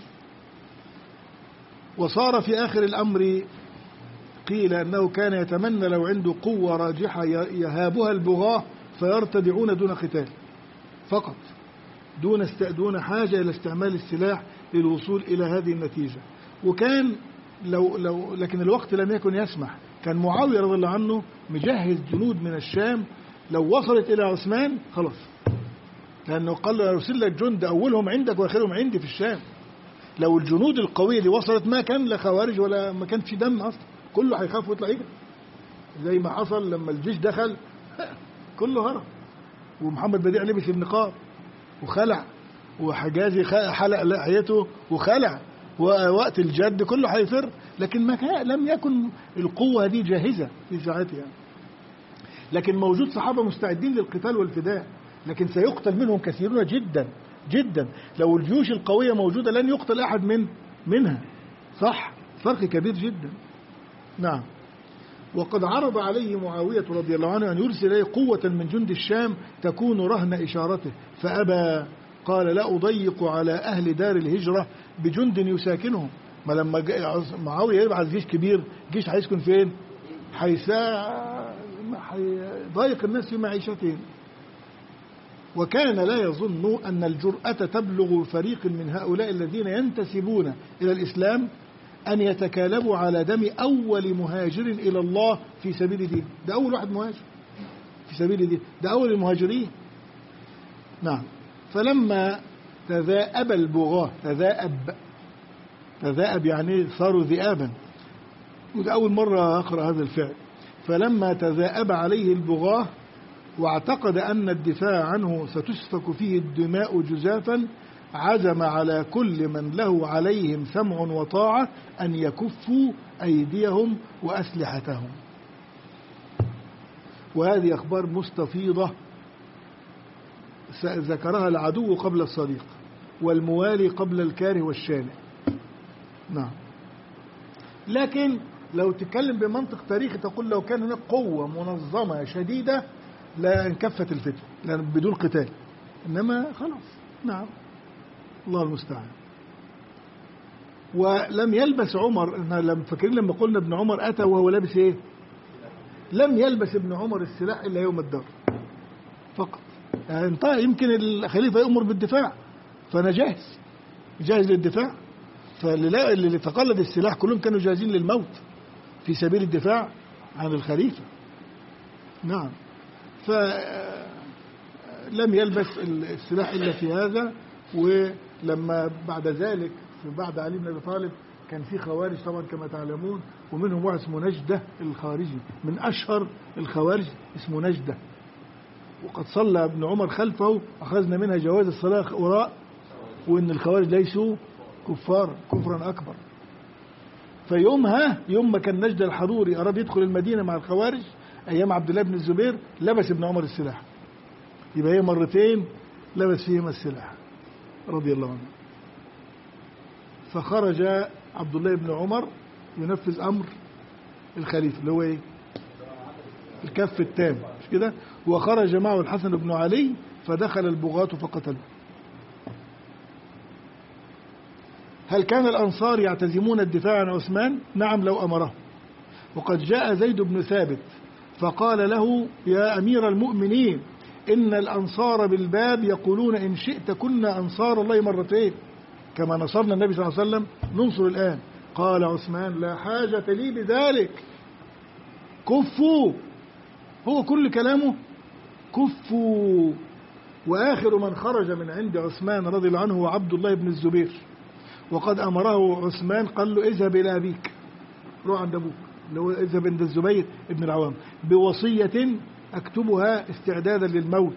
وصار في آخر الأمر قيل أنه كان يتمنى لو عنده قوة راجحة يهابها البغاة فيرتدعون دون قتال فقط، دون حاجة إلى استعمال السلاح للوصول إلى هذه النتيجة. وكان لكن الوقت لم يكن يسمح. كان معاوية رضي الله عنه مجهز جنود من الشام، لو وصلت إلى عثمان خلاص، لأنه قال له أرسل لك جند أولهم عندك وآخرهم عندي في الشام. لو الجنود القوية دي وصلت ما كان لا خوارج ولا ما كان في دم أصلا، كله هيخاف ويطلع يجري زي ما حصل لما الجيش دخل كله هرب، ومحمد بديع لبس النقاب وخلع، وحجازي حلق لحيته وخلع، ووقت الجد كله هيفر. لكن ما كان لم يكن القوة دي جاهزة في ساعتها. لكن موجود صحابة مستعدين للقتال والفداء، لكن سيقتل منهم كثيرون جدا جدا. لو الجيوش القوية موجودة لن يقتل أحد منها، صح؟ فرق كبير جدا. نعم. وقد عرض عليه معاوية رضي الله عنه أن يرسل إليه قوة من جند الشام تكون رهن إشارته فأبى، قال لا أضيق على أهل دار الهجرة بجند يساكنهم. ما لما معاوية يبعث جيش كبير، جيش هيسكن فين؟ هيضايق الناس في معيشتهم. وكان لا يظن أن الجرأة تبلغ فريق من هؤلاء الذين ينتسبون إلى الإسلام أن يتكالبوا على دم أول مهاجر إلى الله في سبيل دين. ده أول واحد مهاجر في سبيل دين، ده أول المهاجرين. نعم. فلما تذاءب البغاة، تذاءب يعني صاروا ذئابا، وده أول مرة أقرأ هذا الفعل. فلما تذاءب عليه البغاة واعتقد أن الدفاع عنه ستسفك فيه الدماء جزافا عزم على كل من له عليهم سمع وطاعة أن يكفوا أيديهم وأسلحتهم. وهذه أخبار مستفيضة ذكرها العدو قبل الصديق، والموالي قبل الكاره والشانع. نعم. لكن لو تتكلم بمنطق تاريخي تقول لو كان هناك قوة منظمة شديدة لا انكفت الفتنة لأن بدون قتال، إنما خلاص. نعم. الله المستعان. ولم يلبس عمر، لم فاكرين لما قلنا ابن عمر أتى وهو لابس إيه؟ لم يلبس ابن عمر السلاح إلا يوم الدار فقط. يعني يمكن الخليفة يأمر بالدفاع فأنا جاهز للدفاع. فاللي تقلد السلاح كلهم كانوا جاهزين للموت في سبيل الدفاع عن الخليفة. نعم. فلم يلبس السلاح إلا في هذا. ولما بعد ذلك بعد علي بن أبي طالب كان في خوارج طبعا كما تعلمون، ومنهم واحد اسمه نجدة الخارجي، من أشهر الخوارج اسمه نجدة. وقد صلى ابن عمر خلفه، أخذنا منها جواز الصلاة وراء، وإن الخوارج ليسوا كفار كفرا أكبر. فيومها يوم ما كان نجدة الحروري أراد يدخل المدينة مع الخوارج أيام عبد الله بن الزبير لبس ابن عمر السلاح. يبقى هي مرتين لبس فيهما السلاح رضي الله عنه. فخرج عبد الله بن عمر ينفذ أمر الخليفة اللي هو إيه؟ الكف التام، مش كده؟ وخرج معه الحسن بن علي فدخل البغاة فقتلوا. هل كان الأنصار يعتزمون الدفاع عن عثمان؟ نعم لو أمره. وقد جاء زيد بن ثابت فقال له يا أمير المؤمنين إن الأنصار بالباب يقولون إن شئت كنا أنصار الله مرتين كما نصرنا النبي صلى الله عليه وسلم ننصر الآن. قال عثمان لا حاجة لي بذلك، كفوا. هو كل كلامه كفوا. وآخر من خرج من عند عثمان رضي الله عنه هو عبد الله بن الزبير، وقد أمره عثمان قال له اذهب إلى أبيك، روح عند أبوك اللي هو اذهب عند الزبير ابن العوام بوصية أكتبها استعدادا للموت.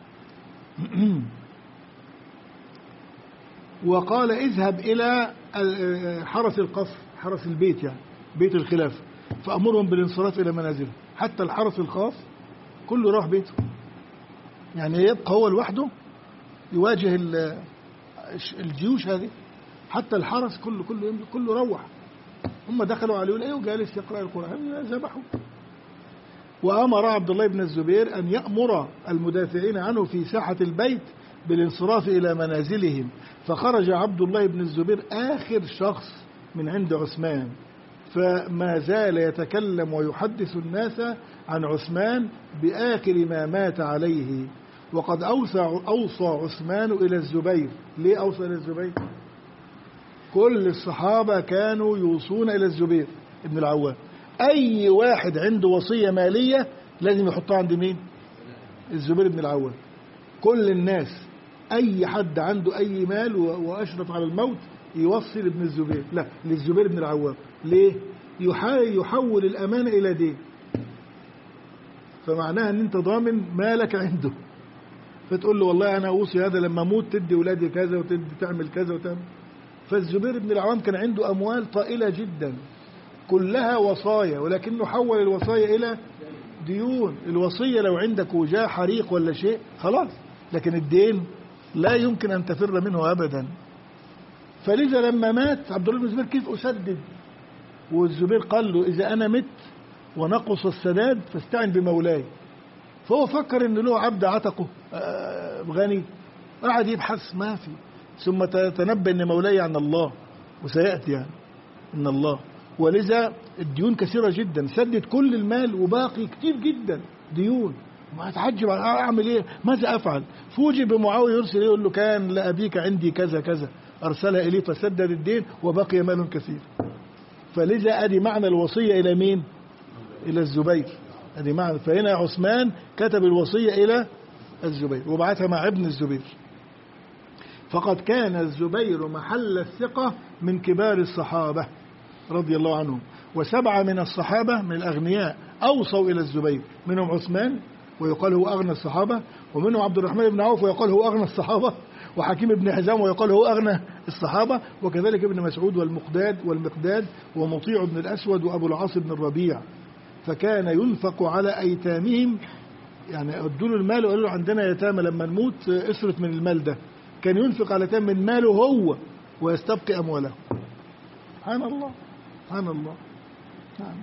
وقال اذهب إلى حرس القصر، حرس البيت يعني بيت الخلافة، فأمرهم بالانصراف إلى منازله. حتى الحرس الخاص كله راح بيته، يعني يبقى هو لوحده يواجه الجيوش هذه. حتى الحرس كله روح، هم دخلوا عليه ايه وجالس يقرأ القرآن ذبحوا. وأمر عبد الله بن الزبير أن يأمر المدافعين عنه في ساحة البيت بالانصراف إلى منازلهم. فخرج عبد الله بن الزبير آخر شخص من عند عثمان، فما زال يتكلم ويحدث الناس عن عثمان بآخر ما مات عليه. وقد أوصى عثمان إلى الزبير. ليه أوصى إلى الزبير؟ كل الصحابة كانوا يوصون إلى الزبير ابن العوام. أي واحد عنده وصية مالية لازم يحطها عند مين؟ الزبير بن العوام. كل الناس أي حد عنده أي مال وأشرف على الموت يوصي لابن الزبير، لا للزبير بن العوام. ليه؟ يحول الأمانة إلى دين، فمعناها أن أنت ضامن مالك عنده، فتقول له والله أنا أوصي هذا لما أموت تدي ولادي كذا وتدي تعمل كذا وتعمل. فالزبير بن العوام كان عنده أموال طائلة جدا كلها وصايا، ولكنه حول الوصايا إلى ديون. الوصية لو عندك وجاء حريق ولا شيء خلاص، لكن الدين لا يمكن أن تفر منه أبدا. فلذا لما مات عبد الله بن الزبير كيف أسدد؟ والزبير قال له إذا أنا مت ونقص السداد فاستعن بمولاي. فهو فكر إن له عبد عتقه غني، قعد يبحث ما في، ثم تنبأ إن مولاي عن الله، وسيأتي يعني إن الله. ولذا الديون كثيرة جدا، سدد كل المال وباقي كتير جدا ديون. ما أتعجب أعمل إيه؟ ماذا أفعل؟ فوجئ بمعاوية يرسل يقول له كان لأبيك عندي كذا كذا، أرسلها إليه فسدد الدين وبقي مال كثير. فلذا أدي معنى الوصية إلى مين؟ إلى الزبير. أدي معنى. فهنا عثمان كتب الوصية إلى الزبير وبعثها مع ابن الزبير. فقد كان الزبير محل الثقة من كبار الصحابة رضي الله عنهم، وسبعة من الصحابة من الأغنياء أوصوا إلى الزبير، منهم عثمان ويقال هو أغنى الصحابة، ومنهم عبد الرحمن بن عوف ويقال هو أغنى الصحابة، وحكيم بن حزام ويقال هو أغنى الصحابة، وكذلك ابن مسعود والمقداد ومطيع بن الأسود وأبو العاص بن الربيع. فكان ينفق على أيتامهم، يعني أدوا له المال وقالوا له عندنا يتامى لما نموت اصرف من المال ده. كان ينفق على يتامى من ماله هو ويستبقي أمواله. سبحان الله سبحان الله. نعم.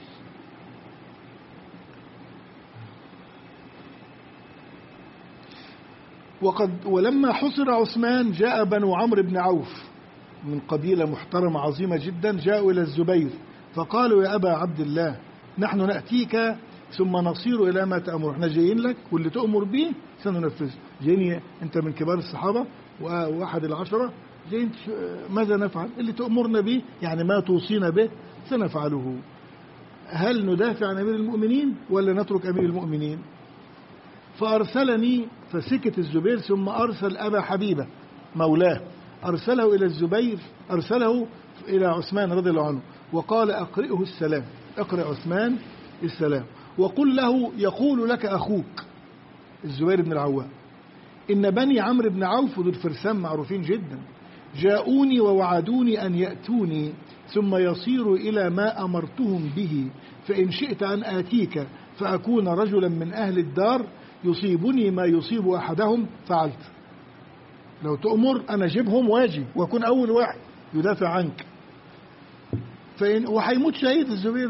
ولما حصر عثمان جاء بنو عمرو بن عوف من قبيلة محترمة عظيمة جدا، جاءوا إلى الزبير فقالوا يا أبا عبد الله نحن نأتيك ثم نصير إلى ما تأمر. احنا جايين لك واللي تأمر به سننفذ. جايين أنت من كبار الصحابة وأحد العشرة، جايين ماذا نفعل؟ اللي تأمرنا به يعني ما توصينا به سنفعله. هل ندافع عن أمير المؤمنين ولا نترك أمير المؤمنين؟ فأرسلني، فسكت الزبير، ثم أرسل أبا حبيبة مولاه، أرسله إلى الزبير، أرسله إلى عثمان رضي الله عنه وقال أقرئه السلام، أقرئ عثمان السلام وقل له يقول لك أخوك الزبير بن العوام إن بني عمرو بن عوف ذو الفرسان معروفين جدا جاءوني ووعدوني أن يأتوني ثم يصيروا إلى ما أمرتهم به، فإن شئت أن آتيك فأكون رجلا من أهل الدار يصيبني ما يصيب أحدهم فعلت. لو تأمر أنا أجيبهم واجي وأكون أول واحد يدافع عنك. وحيموت شهيد الزبير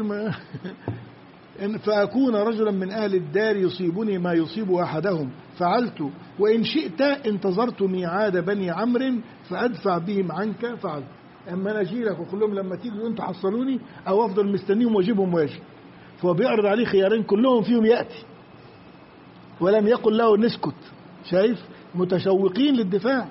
فأكون رجلا من أهل الدار يصيبني ما يصيب أحدهم فعلت، وإن شئت انتظرت ميعاد بني عمرو فأدفع بهم عنك فعلت. أما أنا أجي لك وأقول لهم لما تيجوا أنتوا حصلوني، أو أفضل مستنيهم وأجيبهم واجي. فهو بيعرض عليه خيارين كلهم فيهم يأتي، ولم يقل له نسكت. شايف؟ متشوقين للدفاع.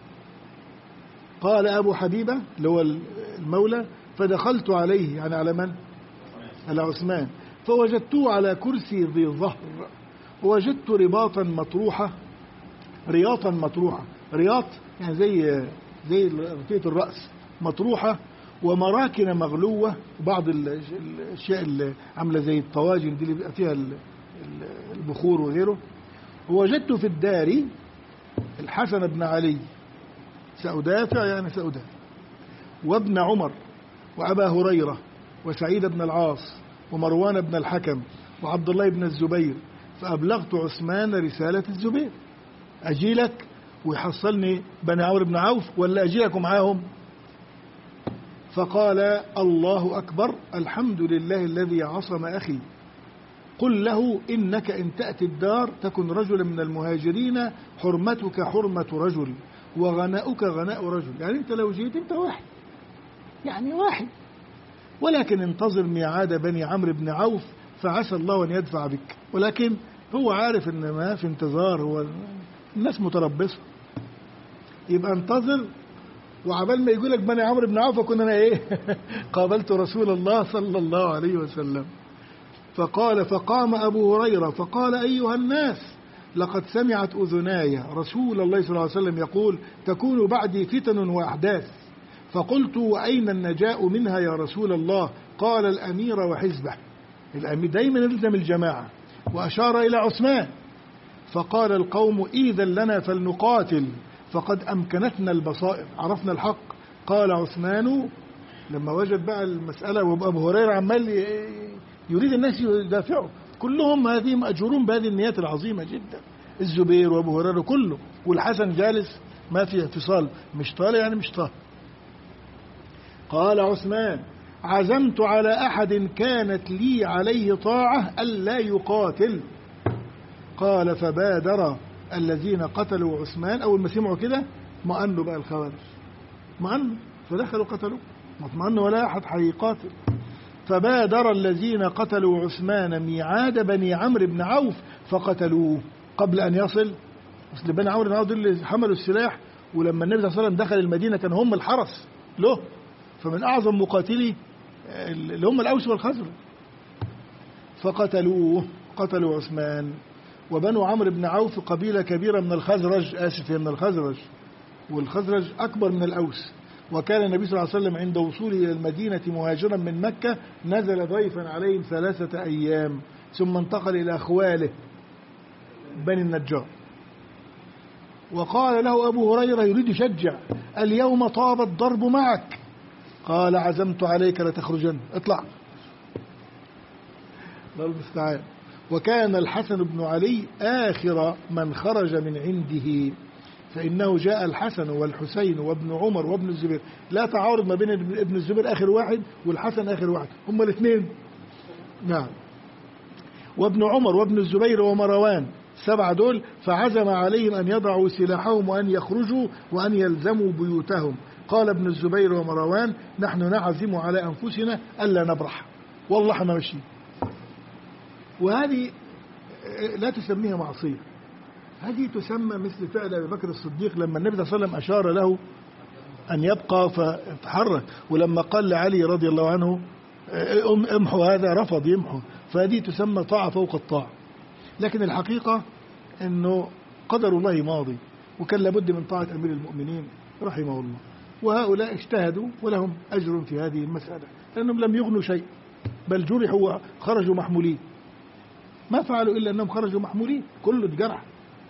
قال أبو حبيبة اللي هو المولى فدخلت عليه، يعني على من؟ على عثمان، فوجدته على كرسي ذي ظهر، ووجدت رباطا مطروحة، رياطا مطروحة، رياط يعني زي رفية الرأس مطروحة، ومراكن مغلوة، وبعض الأشياء اللي عاملة زي الطواجن دي اللي بيبقى فيها البخور وغيره. ووجدت في الدار الحسن بن علي سأدافع، وابن عمر وأبا هريرة وسعيد بن العاص ومروان بن الحكم وعبد الله بن الزبير. فأبلغت عثمان رسالة الزبير، أجيلك ويحصلني بني عمرو بن عوف ولا أجيلك معاهم؟ فقال الله أكبر، الحمد لله الذي عصم أخي، قل له إنك إن تأتي الدار تكن رجلا من المهاجرين، حرمتك حرمة رجل وغناؤك غناء رجل. يعني أنت لو جيت أنت واحد، يعني واحد، ولكن انتظر ميعاد بني عمرو بن عوف فعسى الله أن يدفع بك. ولكن هو عارف إن ما في انتظار، هو الناس متربصة، يبقى انتظر، وعبال ما يقول لك بني عمرو بن عوف كنا أنا قابلت رسول الله صلى الله عليه وسلم. فقام أبو هريرة فقال أيها الناس لقد سمعت أذناي رسول الله صلى الله عليه وسلم يقول تكون بعدي فتن وأحداث. فقلت وأين النجاء منها يا رسول الله؟ قال الأمير وحزبه، الأمير دايما يلزم الجماعة، وأشار إلى عثمان. فقال القوم إذا لنا فلنقاتل فقد أمكنتنا البصائر، عرفنا الحق. قال عثمان لما وجد بقى المسألة وأبو هريرة عمال يريد الناس يدافعوا، كلهم هذه مأجورون بهذه النيات العظيمة جدا. الزبير وابو هريرة كله، والحسن جالس ما في اتصال، مش طالع يعني مش طالع. قال عثمان: عزمت على أحد كانت لي عليه طاعة ألا يقاتل. قال: فبادر الذين قتلوا عثمان. أول ما سمعوا كده اطمأنوا بقى الخوارج، اطمأنوا فدخلوا قتلوا، ما اطمأنوا ولا أحد هيقاتل. فبادر الذين قتلوا عثمان ميعاد بني عمرو بن عوف فقتلوه قبل أن يصل. أصل بني عمرو بن عوف دول اللي حملوا السلاح، ولما النبي صلى الله عليه وسلم دخل المدينة كان هم الحرس له، فمن أعظم مقاتلي اللي هم الأوس والخزرج. فقتلوه، قتلوا عثمان. وبنو عمرو بن عوف قبيلة كبيرة من الخزرج، من الخزرج، والخزرج أكبر من الأوس. وكان النبي صلى الله عليه وسلم عند وصوله إلى المدينة مهاجرا من مكة نزل ضيفا عليهم 3 أيام، ثم انتقل إلى أخواله بني النجار. وقال له أبو هريرة يريد يشجع: اليوم طاب الضرب معك. قال: عزمت عليك لتخرجن، اطلع. الله المستعان. وكان الحسن بن علي آخر من خرج من عنده، فإنه جاء الحسن والحسين وابن عمر وابن الزبير. لا تعارض ما بين ابن الزبير آخر واحد والحسن آخر واحد، هم الاثنين. نعم. وابن عمر وابن الزبير ومروان، 7 دول. فعزم عليهم أن يضعوا سلاحهم وأن يخرجوا وأن يلزموا بيوتهم. قال ابن الزبير ومروان: نحن نعزم على أنفسنا ألا نبرح، والله احنا ماشيين. وهذه لا تسميها معصية، هذه تسمى مثل فعل أبي بكر الصديق لما النبي صلى الله عليه وسلم أشار له أن يبقى فتحرك، ولما قال لعلي رضي الله عنه امحو هذا رفض يمحو. فهذه تسمى طاعة فوق الطاعة. لكن الحقيقة أنه قدر الله ماضي، وكان لابد من طاعة أمير المؤمنين رحمه الله. وهؤلاء اجتهدوا ولهم أجر في هذه المسألة، لأنهم لم يغنوا شيء، بل جرحوا وخرجوا محمولين. ما فعلوا إلا أنهم خرجوا محمولين، كله اتجرح.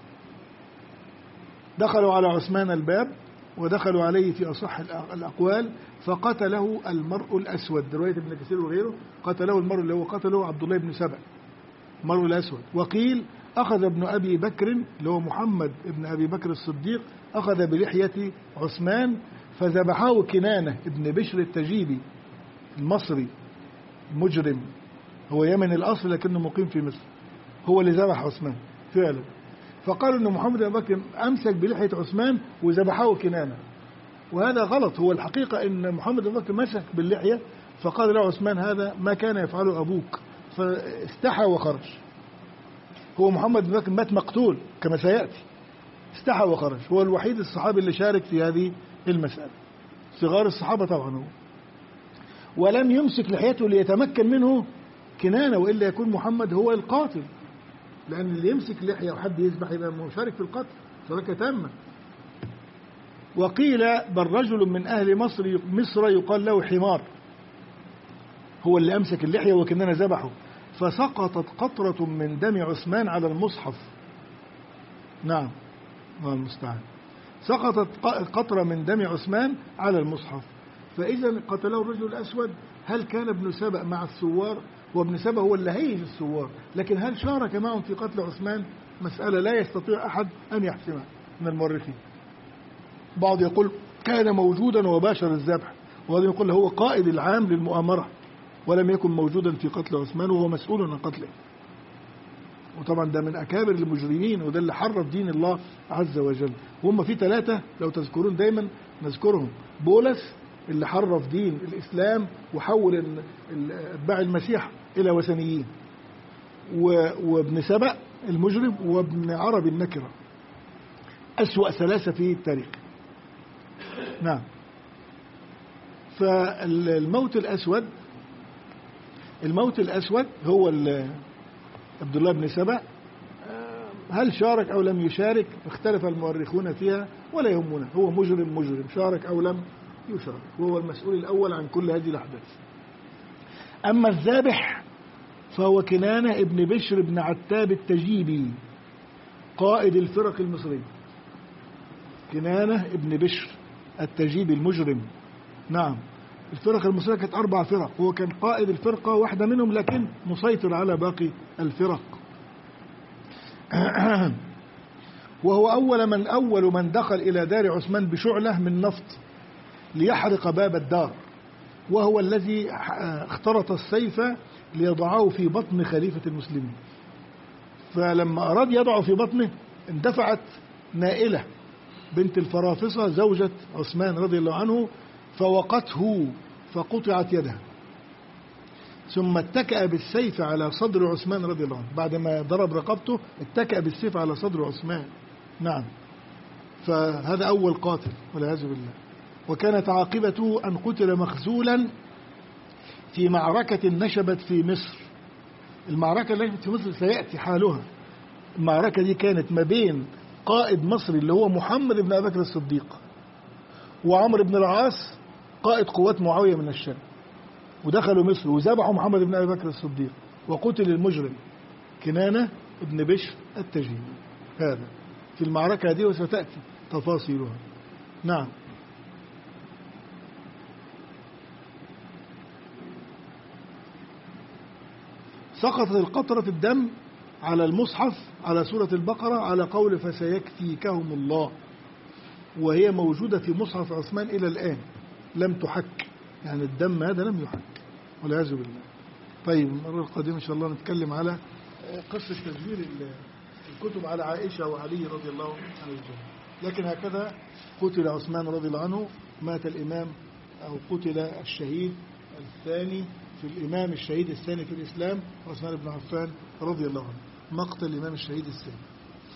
دخلوا على عثمان الباب، ودخلوا عليه في أصح الأقوال، فقتله المرء الأسود. رواية ابن كثير وغيره قتله المرء اللي هو قتله عبد الله بن سبأ، المرء الأسود. وقيل أخذ ابن أبي بكر اللي هو محمد ابن أبي بكر الصديق، أخذ بلحية عثمان فذبحه كنانة ابن بشر التجيبي المصري مجرم، هو يمني الأصل لكنه مقيم في مصر، هو اللي ذبح عثمان فعلا. فقالوا أن محمد بن بكر أمسك بلحية عثمان وذبحه كنانة، وهذا غلط. هو الحقيقة أن محمد بن بكر مسك باللحية، فقال له عثمان: هذا ما كان يفعله أبوك، فاستحى وخرج. هو محمد بن بكر مات مقتول كما سيأتي، استحى وخرج. هو الوحيد الصحابي اللي شارك في هذه المسألة، صغار الصحابة طبعا هو. ولم يمسك لحيته ليتمكن منه كنانة، وإلا يكون محمد هو القاتل، لأن اللي يمسك لحية وحد يذبح يبقى مشارك في القتل شركة تامة. وقيل بل رجل من أهل مصر يقال له حمار هو اللي أمسك اللحية وكنانة ذبحه، فسقطت قطرة من دم عثمان على المصحف. نعم، الله المستعان. سقطت قطرة من دم عثمان على المصحف. فإذا قتله الرجل الأسود. هل كان ابن سبأ مع الثوار؟ وابن سبأ هو اللي هيج الثوار، لكن هل شارك معهم في قتل عثمان؟ مسألة لا يستطيع أحد أن يحسمها من المؤرخين. بعض يقول كان موجودا وباشر الذبح، وهذا يقول هو قائد العام للمؤامرة ولم يكن موجودا في قتل عثمان وهو مسؤول عن قتله. وطبعا ده من أكابر المجرمين، وده اللي حرف دين الله عز وجل. وهم في 3 لو تذكرون دايما نذكرهم: بولس اللي حرف دين الإسلام وحول اتباع المسيح إلى وثنيين، وابن سبأ المجرم، وابن عربي النكرة، أسوأ 3 في التاريخ. نعم. فالموت الأسود هو عبد الله بن سبأ. هل شارك أو لم يشارك اختلف المؤرخون فيها، ولا يهمنا، هو مجرم شارك أو لم يشارك، وهو المسؤول الأول عن كل هذه الأحداث. أما الذابح فهو كنانة ابن بشر بن عتاب التجيبي قائد الفرق المصرية، كنانة ابن بشر التجيبي المجرم. نعم. الفرق المسلمة كانت 4 فرق، هو كان قائد الفرقة واحدة منهم لكن مسيطر على باقي الفرق. وهو أول من دخل إلى دار عثمان بشعلة من نفط ليحرق باب الدار، وهو الذي اخترط السيف ليضعه في بطن خليفة المسلمين. فلما أراد يضعه في بطنه اندفعت نائلة بنت الفرافصة زوجة عثمان رضي الله عنه فوقته فقطعت يدها، ثم اتكأ بالسيف على صدر عثمان رضي الله عنه. بعد ما ضرب رقبته اتكأ بالسيف على صدر عثمان. نعم، فهذا أول قاتل والعياذ بالله. وكانت عاقبته أن قتل مخزولا في معركة نشبت في مصر. المعركة اللي نشبت في مصر سيأتي حالها. المعركة دي كانت ما بين قائد مصري اللي هو محمد بن أبي بكر الصديق وعمرو بن العاص قائد قوات معاوية من الشام، ودخلوا مصر وذبحوا محمد بن أبي بكر الصديق، وقتل المجرم كنانة ابن بشر التجهيل. هذا في المعركة دي وستأتي تفاصيلها. نعم. سقطت القطرة الدم على المصحف على سورة البقرة على قول فسيكفيكهم الله، وهي موجودة في مصحف عثمان إلى الآن لم تحك، يعني الدم هذا لم يحك والعياذ بالله. طيب المرة القادمة إن شاء الله نتكلم على قصة تزوير الكتب على عائشة وعلي رضي الله عنهم. لكن هكذا قتل عثمان رضي الله عنه، مات الإمام أو قتل الشهيد الثاني في الإمام الشهيد الثاني في الإسلام عثمان بن عفان رضي الله عنه، مقتل الإمام الشهيد الثاني.